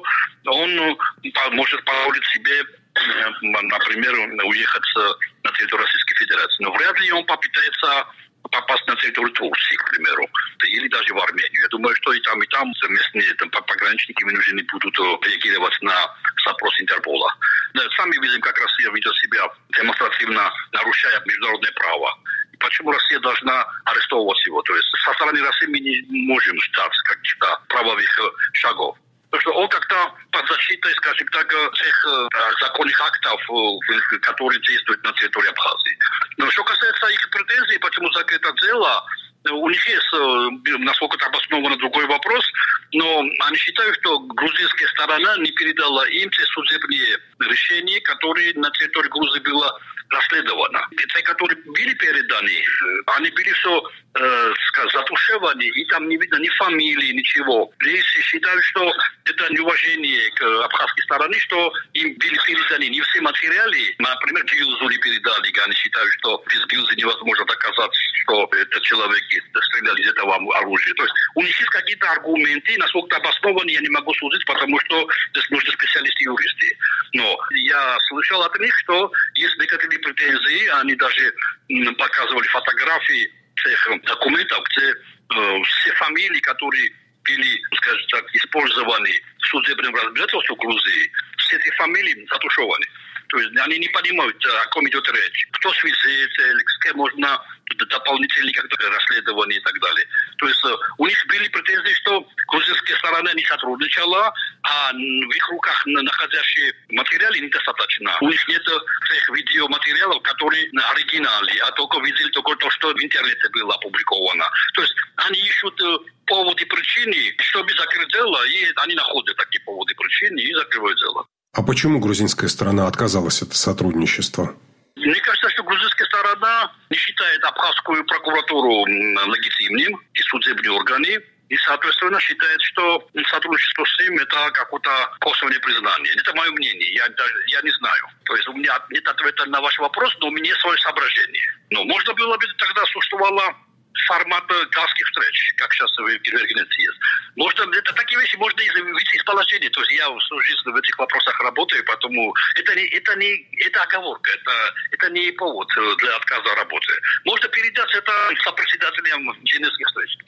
он может позволить себе, например, уехать на территорию Российской Федерации. Но вряд ли он попытается попасть на территорию Турции, к примеру, или даже в Армению. Я думаю, что и там, и там местные там, пограничники вынуждены будут реагировать на запрос Интерпола. Да, сами видим, как Россия ведет себя демонстративно, нарушая международное право. И почему Россия должна арестовывать его? То есть со стороны России мы не можем ждать каких-то правовых шагов. Потому что он как-то под защитой, скажем так, тех законных актов, которые действуют на территории Абхазии. Но что касается их претензий, почему закрыто дело, у них есть, насколько это обосновано, другой вопрос, но они считают, что грузинская сторона не передала им те судебные решения, которые на территории Грузии было расследовано. И те, которые были переданы, они были все э, затушеваны, и там не видно ни фамилии, ничего. Здесь считают, что это неуважение к абхазской стороне, что им были переданы не все материалы. Например, гильзу не передали, они считают, что без гильзы невозможно доказать, что этот человек стрелял из этого оружия. То есть у них есть какие-то аргументы, насколько обоснованные, я не могу судить, потому что здесь нужны специалисты-юристы. Но я слышал от них, что есть некоторые претензии, они даже показывали фотографии тех документов, где э, все фамилии, которые были, скажем так, использованы в судебном разбирательстве в Грузии, все эти фамилии затушеваны. То есть они не понимают, о ком идет речь. Кто свидетель, с кем можно дополнительные как-то расследования и так далее. То есть у них были претензии, что грузинская сторона не сотрудничала, а в их руках находящие материалы недостаточно. У них нет тех видеоматериалов, которые на оригинале, а только видели только то, что в интернете было опубликовано. То есть они ищут поводы и причины, чтобы закрыть дело, и они находят такие поводы и причины и закрывают дело. А почему грузинская сторона отказалась от сотрудничества? Мне кажется, что грузинская сторона не считает абхазскую прокуратуру легитимным и судебные органы, и, соответственно, считает, что сотрудничество с ним – это какое-то косвенное признание. Это мое мнение, я, я не знаю. То есть у меня нет ответа на ваш вопрос, но у меня свое соображение. Но можно было бы тогда существовало формат галских встреч, как сейчас в Киргизии есть. Можно, это такие вещи можно выйти из положения. То есть я всю жизнь в этих вопросах работаю, поэтому это не, это не это оговорка, это, это не повод для отказа работы. Можно передать это сопредседателям женевских встреч, к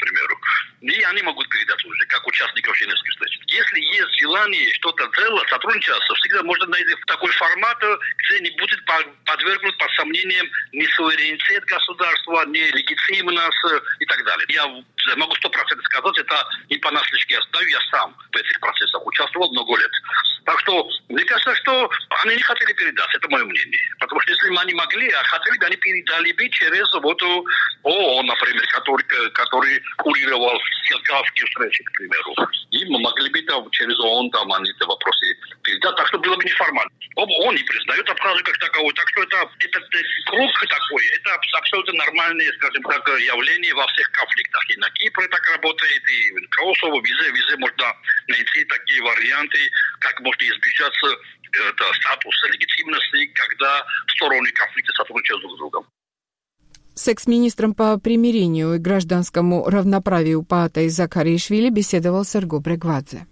примеру. И они могут передать уже, как участников Женевской встречи. Если есть желание что-то делать, сотрудничаться, всегда можно найти такой формат, где не будет подвергнут под сомнением ни суверенитет государства, ни легитимность и так далее. Я могу сто процентов сказать, это не понаслышке я знаю, я сам в этих процессах участвовал много лет. Так что, мне кажется, что они не хотели передать, это мое мнение. Потому что если бы они могли, а хотели бы, они передали бы через вот ООН, например, который, который курировал Хелгавские встречи, к примеру. И мы могли бы там через ООН там они эти вопросы передать, так что было бы неформально. ООН не признает Абхазию как таковой, так что это, это, это круг такой, это абсолютно нормальное, скажем так, явление во всех конфликтах. И на Кипре так работает, и в Косово, везде, везде можно найти такие варианты, как можно избежать это, статуса легитимности, когда стороны конфликта сотрудничают друг с другом. С экс-министром по примирению и гражданскому равноправию Паатай Закаришвили беседовал Серго Брегвадзе.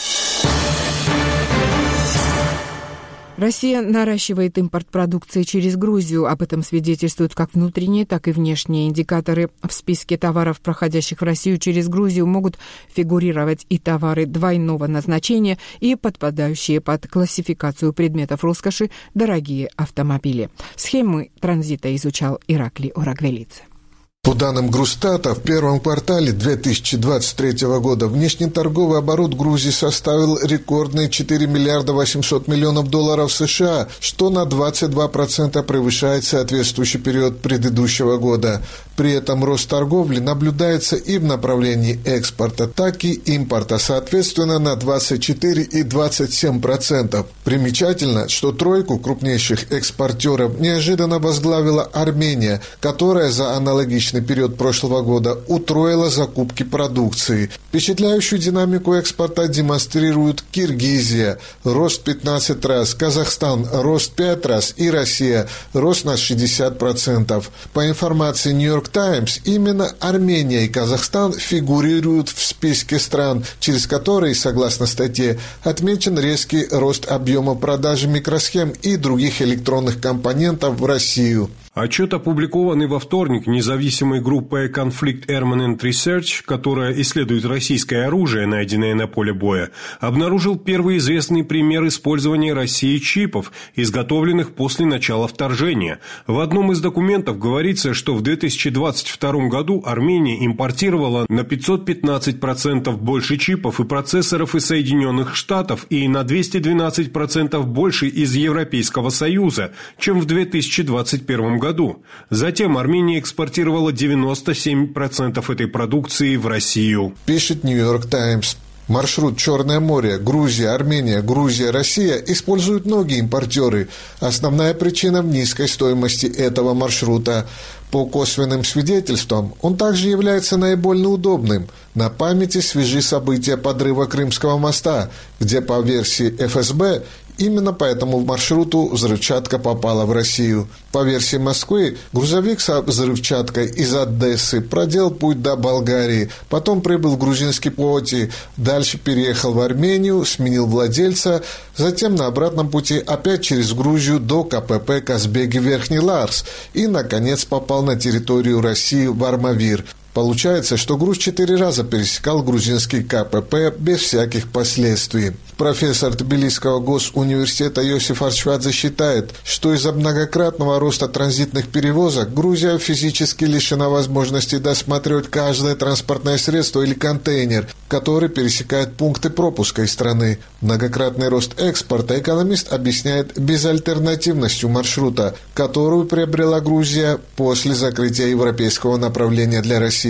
Россия наращивает импорт продукции через Грузию. Об этом свидетельствуют как внутренние, так и внешние индикаторы. В списке товаров, проходящих в Россию через Грузию, могут фигурировать и товары двойного назначения, и подпадающие под классификацию предметов роскоши дорогие автомобили. Схемы транзита изучал Ираклий Орагвелидзе. По данным Грустата, в первом квартале две тысячи двадцать третьего года внешнеторговый оборот Грузии составил рекордные четыре миллиарда восемьсот миллионов долларов США, что на двадцать два процента превышает соответствующий период предыдущего года. При этом рост торговли наблюдается и в направлении экспорта, так и импорта, соответственно, на двадцать четыре и двадцать семь процентов. Примечательно, что тройку крупнейших экспортеров неожиданно возглавила Армения, которая за аналогичный период прошлого года утроила закупки продукции. Впечатляющую динамику экспорта демонстрируют Киргизия – рост пятнадцать раз, Казахстан – рост пять раз и Россия – рост на шестьдесят процентов. По информации Нью-Йорк Таймс, именно Армения и Казахстан фигурируют в списке стран, через которые, согласно статье, отмечен резкий рост объема продажи микросхем и других электронных компонентов в Россию. Отчет, опубликованный во вторник независимой группой Conflict Armament Research, которая исследует российское оружие, найденное на поле боя, обнаружил первый известный пример использования Россией чипов, изготовленных после начала вторжения. В одном из документов говорится, что в две тысячи двадцать втором году Армения импортировала на пятьсот пятнадцать процентов больше чипов и процессоров из Соединенных Штатов и на двести двенадцать процентов больше из Европейского Союза, чем в две тысячи двадцать первом году. Затем Армения экспортировала девяносто семь процентов этой продукции в Россию. Пишет Нью-Йорк Таймс. Маршрут Черное море, Грузия, Армения, Грузия, Россия используют многие импортеры. Основная причина в низкой стоимости этого маршрута. По косвенным свидетельствам, он также является наиболее удобным. На памяти свежи события подрыва Крымского моста, где по версии эф эс бэ именно по этому маршруту взрывчатка попала в Россию. По версии Москвы, грузовик со взрывчаткой из Одессы проделал путь до Болгарии, потом прибыл в грузинский Поти, дальше переехал в Армению, сменил владельца, затем на обратном пути опять через Грузию до ка пэ пэ Казбеги-Верхний Ларс и, наконец, попал на территорию России в Армавир. Получается, что груз четыре раза пересекал грузинский ка пэ пэ без всяких последствий. Профессор Тбилисского госуниверситета Йосиф Арчвадзе считает, что из-за многократного роста транзитных перевозок Грузия физически лишена возможности досматривать каждое транспортное средство или контейнер, который пересекает пункты пропуска из страны. Многократный рост экспорта экономист объясняет безальтернативностью маршрута, которую приобрела Грузия после закрытия европейского направления для России.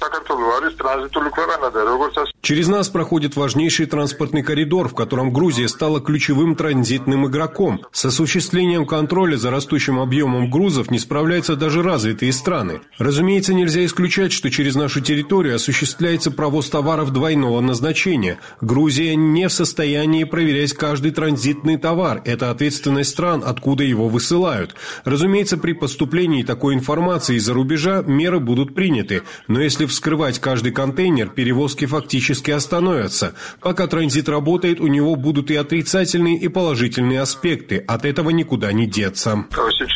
Через нас проходит важнейший транспортный коридор, в котором Грузия стала ключевым транзитным игроком. С осуществлением контроля за растущим объемом грузов не справляются даже развитые страны. Разумеется, нельзя исключать, что через нашу территорию осуществляется провоз товаров двойного назначения. Грузия не в состоянии проверять каждый транзитный товар. Это ответственность стран, откуда его высылают. Разумеется, при поступлении такой информации из-за рубежа меры будут приняты. Но если вскрывать каждый контейнер, перевозки фактически остановятся. Пока транзит работает, у него будут и отрицательные, и положительные аспекты. От этого никуда не деться.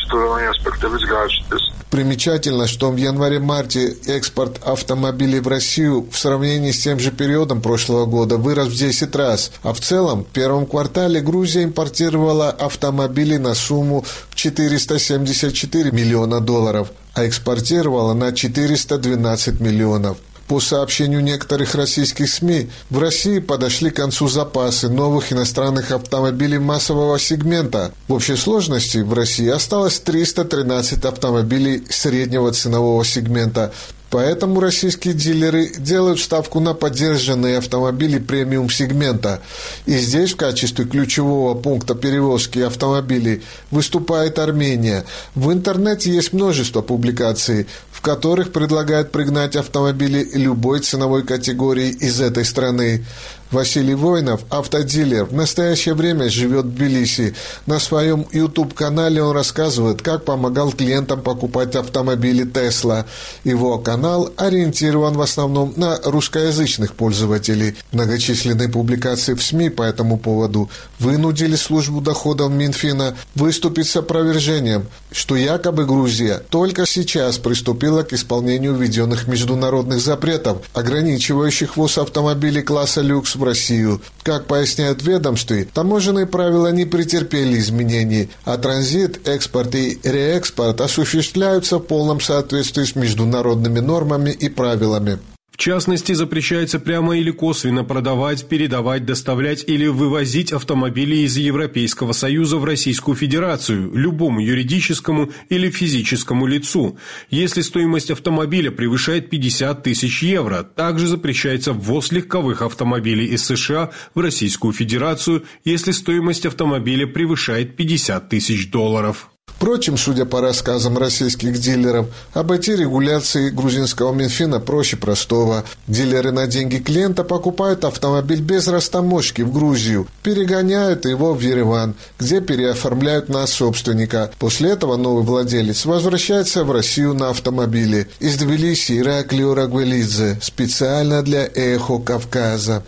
Примечательно, что в январе-марте экспорт автомобилей в Россию в сравнении с тем же периодом прошлого года вырос в десять раз, а в целом в первом квартале Грузия импортировала автомобили на сумму четыреста семьдесят четыре миллиона долларов, а экспортировала на четыреста двенадцать миллионов. По сообщению некоторых российских СМИ, в России подошли к концу запасы новых иностранных автомобилей массового сегмента. В общей сложности в России осталось триста тринадцать автомобилей среднего ценового сегмента. Поэтому российские дилеры делают ставку на поддержанные автомобили премиум-сегмента. И здесь в качестве ключевого пункта перевозки автомобилей выступает Армения. В интернете есть множество публикаций, в которых предлагают пригнать автомобили любой ценовой категории из этой страны. Василий Воинов, автодилер, в настоящее время живет в Тбилиси. На своем YouTube-канале он рассказывает, как помогал клиентам покупать автомобили Tesla. Его канал ориентирован в основном на русскоязычных пользователей. Многочисленные публикации в СМИ по этому поводу вынудили службу доходов Минфина выступить с опровержением, что якобы Грузия только сейчас приступила к исполнению введенных международных запретов, ограничивающих ввоз автомобилей класса люкс в Россию. Как поясняют в ведомстве, таможенные правила не претерпели изменений, а транзит, экспорт и реэкспорт осуществляются в полном соответствии с международными нормами и правилами. В частности, запрещается прямо или косвенно продавать, передавать, доставлять или вывозить автомобили из Европейского Союза в Российскую Федерацию любому юридическому или физическому лицу, если стоимость автомобиля превышает пятьдесят тысяч евро. Также запрещается ввоз легковых автомобилей из США в Российскую Федерацию, если стоимость автомобиля превышает пятьдесят тысяч долларов. Впрочем, судя по рассказам российских дилеров, обойти регуляции грузинского Минфина проще простого. Дилеры на деньги клиента покупают автомобиль без растаможки в Грузию, перегоняют его в Ереван, где переоформляют на собственника. После этого новый владелец возвращается в Россию на автомобиле. Из Тбилиси Ираклий Орагвелидзе, специально для «Эхо Кавказа».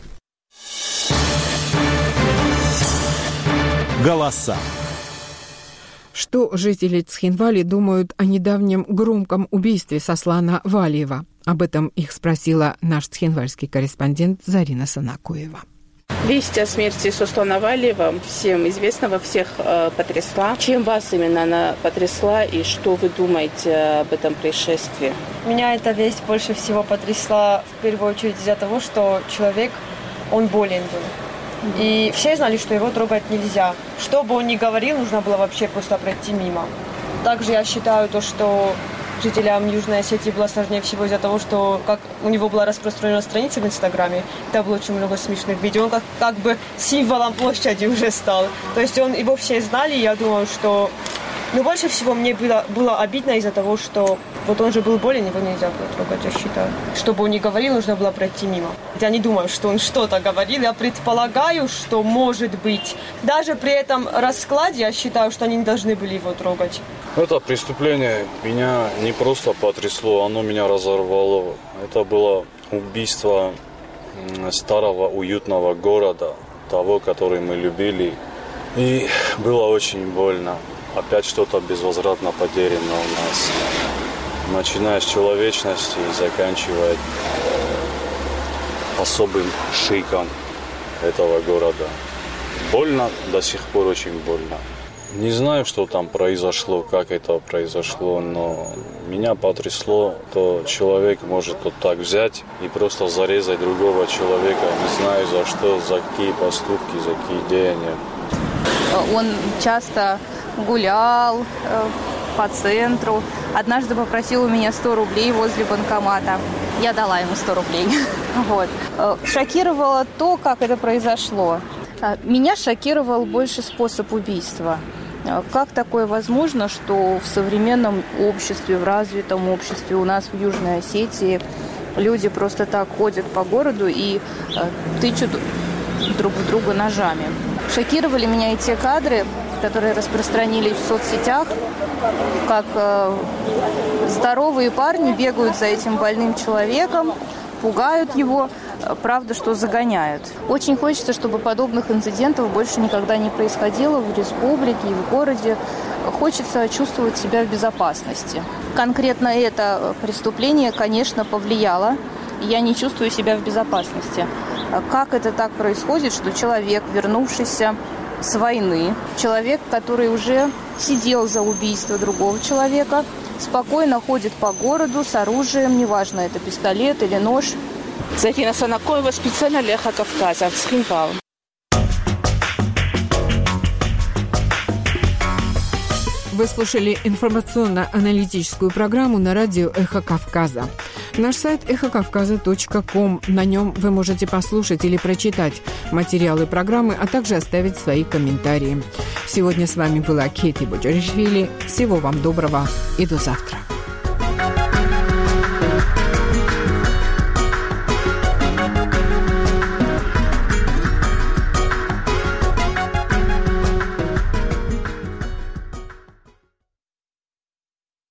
Голоса. Что жители Цхинвали думают о недавнем громком убийстве Сослана Валиева? Об этом их спросила наш цхинвальский корреспондент Зарина Санакуева. Весть о смерти Сослана Валиева, всем известного, всех э, потрясла. Чем вас именно она потрясла и что вы думаете об этом происшествии? Меня эта весть больше всего потрясла в первую очередь из-за того, что человек, он болен был. И все знали, что его трогать нельзя. Что бы он ни говорил, нужно было вообще просто пройти мимо. Также я считаю то, что жителям Южной Осетии было сложнее всего из-за того, что как у него была распространена страница в Инстаграме, там было очень много смешных видео. Он как, как бы символом площади уже стал. То есть он, его все знали, и я думаю, что... Но больше всего мне было, было обидно из-за того, что вот он же был болен, его нельзя было трогать, я считаю. Что бы он ни говорил, нужно было пройти мимо. Я не думаю, что он что-то говорил. Я предполагаю, что может быть. Даже при этом раскладе я считаю, что они не должны были его трогать. Это преступление меня не просто потрясло, оно меня разорвало. Это было убийство старого уютного города, того, который мы любили. И было очень больно. Опять что-то безвозвратно потеряно у нас. Начиная с человечности и заканчивая особым шиком этого города. Больно, до сих пор очень больно. Не знаю, что там произошло, как это произошло, но меня потрясло, то человек может вот так взять и просто зарезать другого человека, не знаю за что, за какие поступки, за какие деяния. Он часто гулял э, по центру. Однажды попросил у меня сто рублей возле банкомата. Я дала ему сто рублей. Вот. Э, шокировало то, как это произошло. Э, меня шокировал больше способ убийства. Э, как такое возможно, что в современном обществе, в развитом обществе у нас в Южной Осетии люди просто так ходят по городу и э, тычут друг в друга ножами. Шокировали меня и те кадры, которые распространились в соцсетях, как э, здоровые парни бегают за этим больным человеком, пугают его, правда, что загоняют. Очень хочется, чтобы подобных инцидентов больше никогда не происходило в республике и в городе. Хочется чувствовать себя в безопасности. Конкретно это преступление, конечно, повлияло. Я не чувствую себя в безопасности. Как это так происходит, что человек, вернувшийся с войны, человек, который уже сидел за убийство другого человека, спокойно ходит по городу с оружием, неважно, это пистолет или нож. Зафина Санакоева, специально для Эхо Кавказа, Цхинвал. Вы слушали информационно-аналитическую программу на радио «Эхо Кавказа». Наш сайт эхо кавказа точка ком. На нем вы можете послушать или прочитать материалы программы, а также оставить свои комментарии. Сегодня с вами была Кети Боджаришвили. Всего вам доброго и до завтра.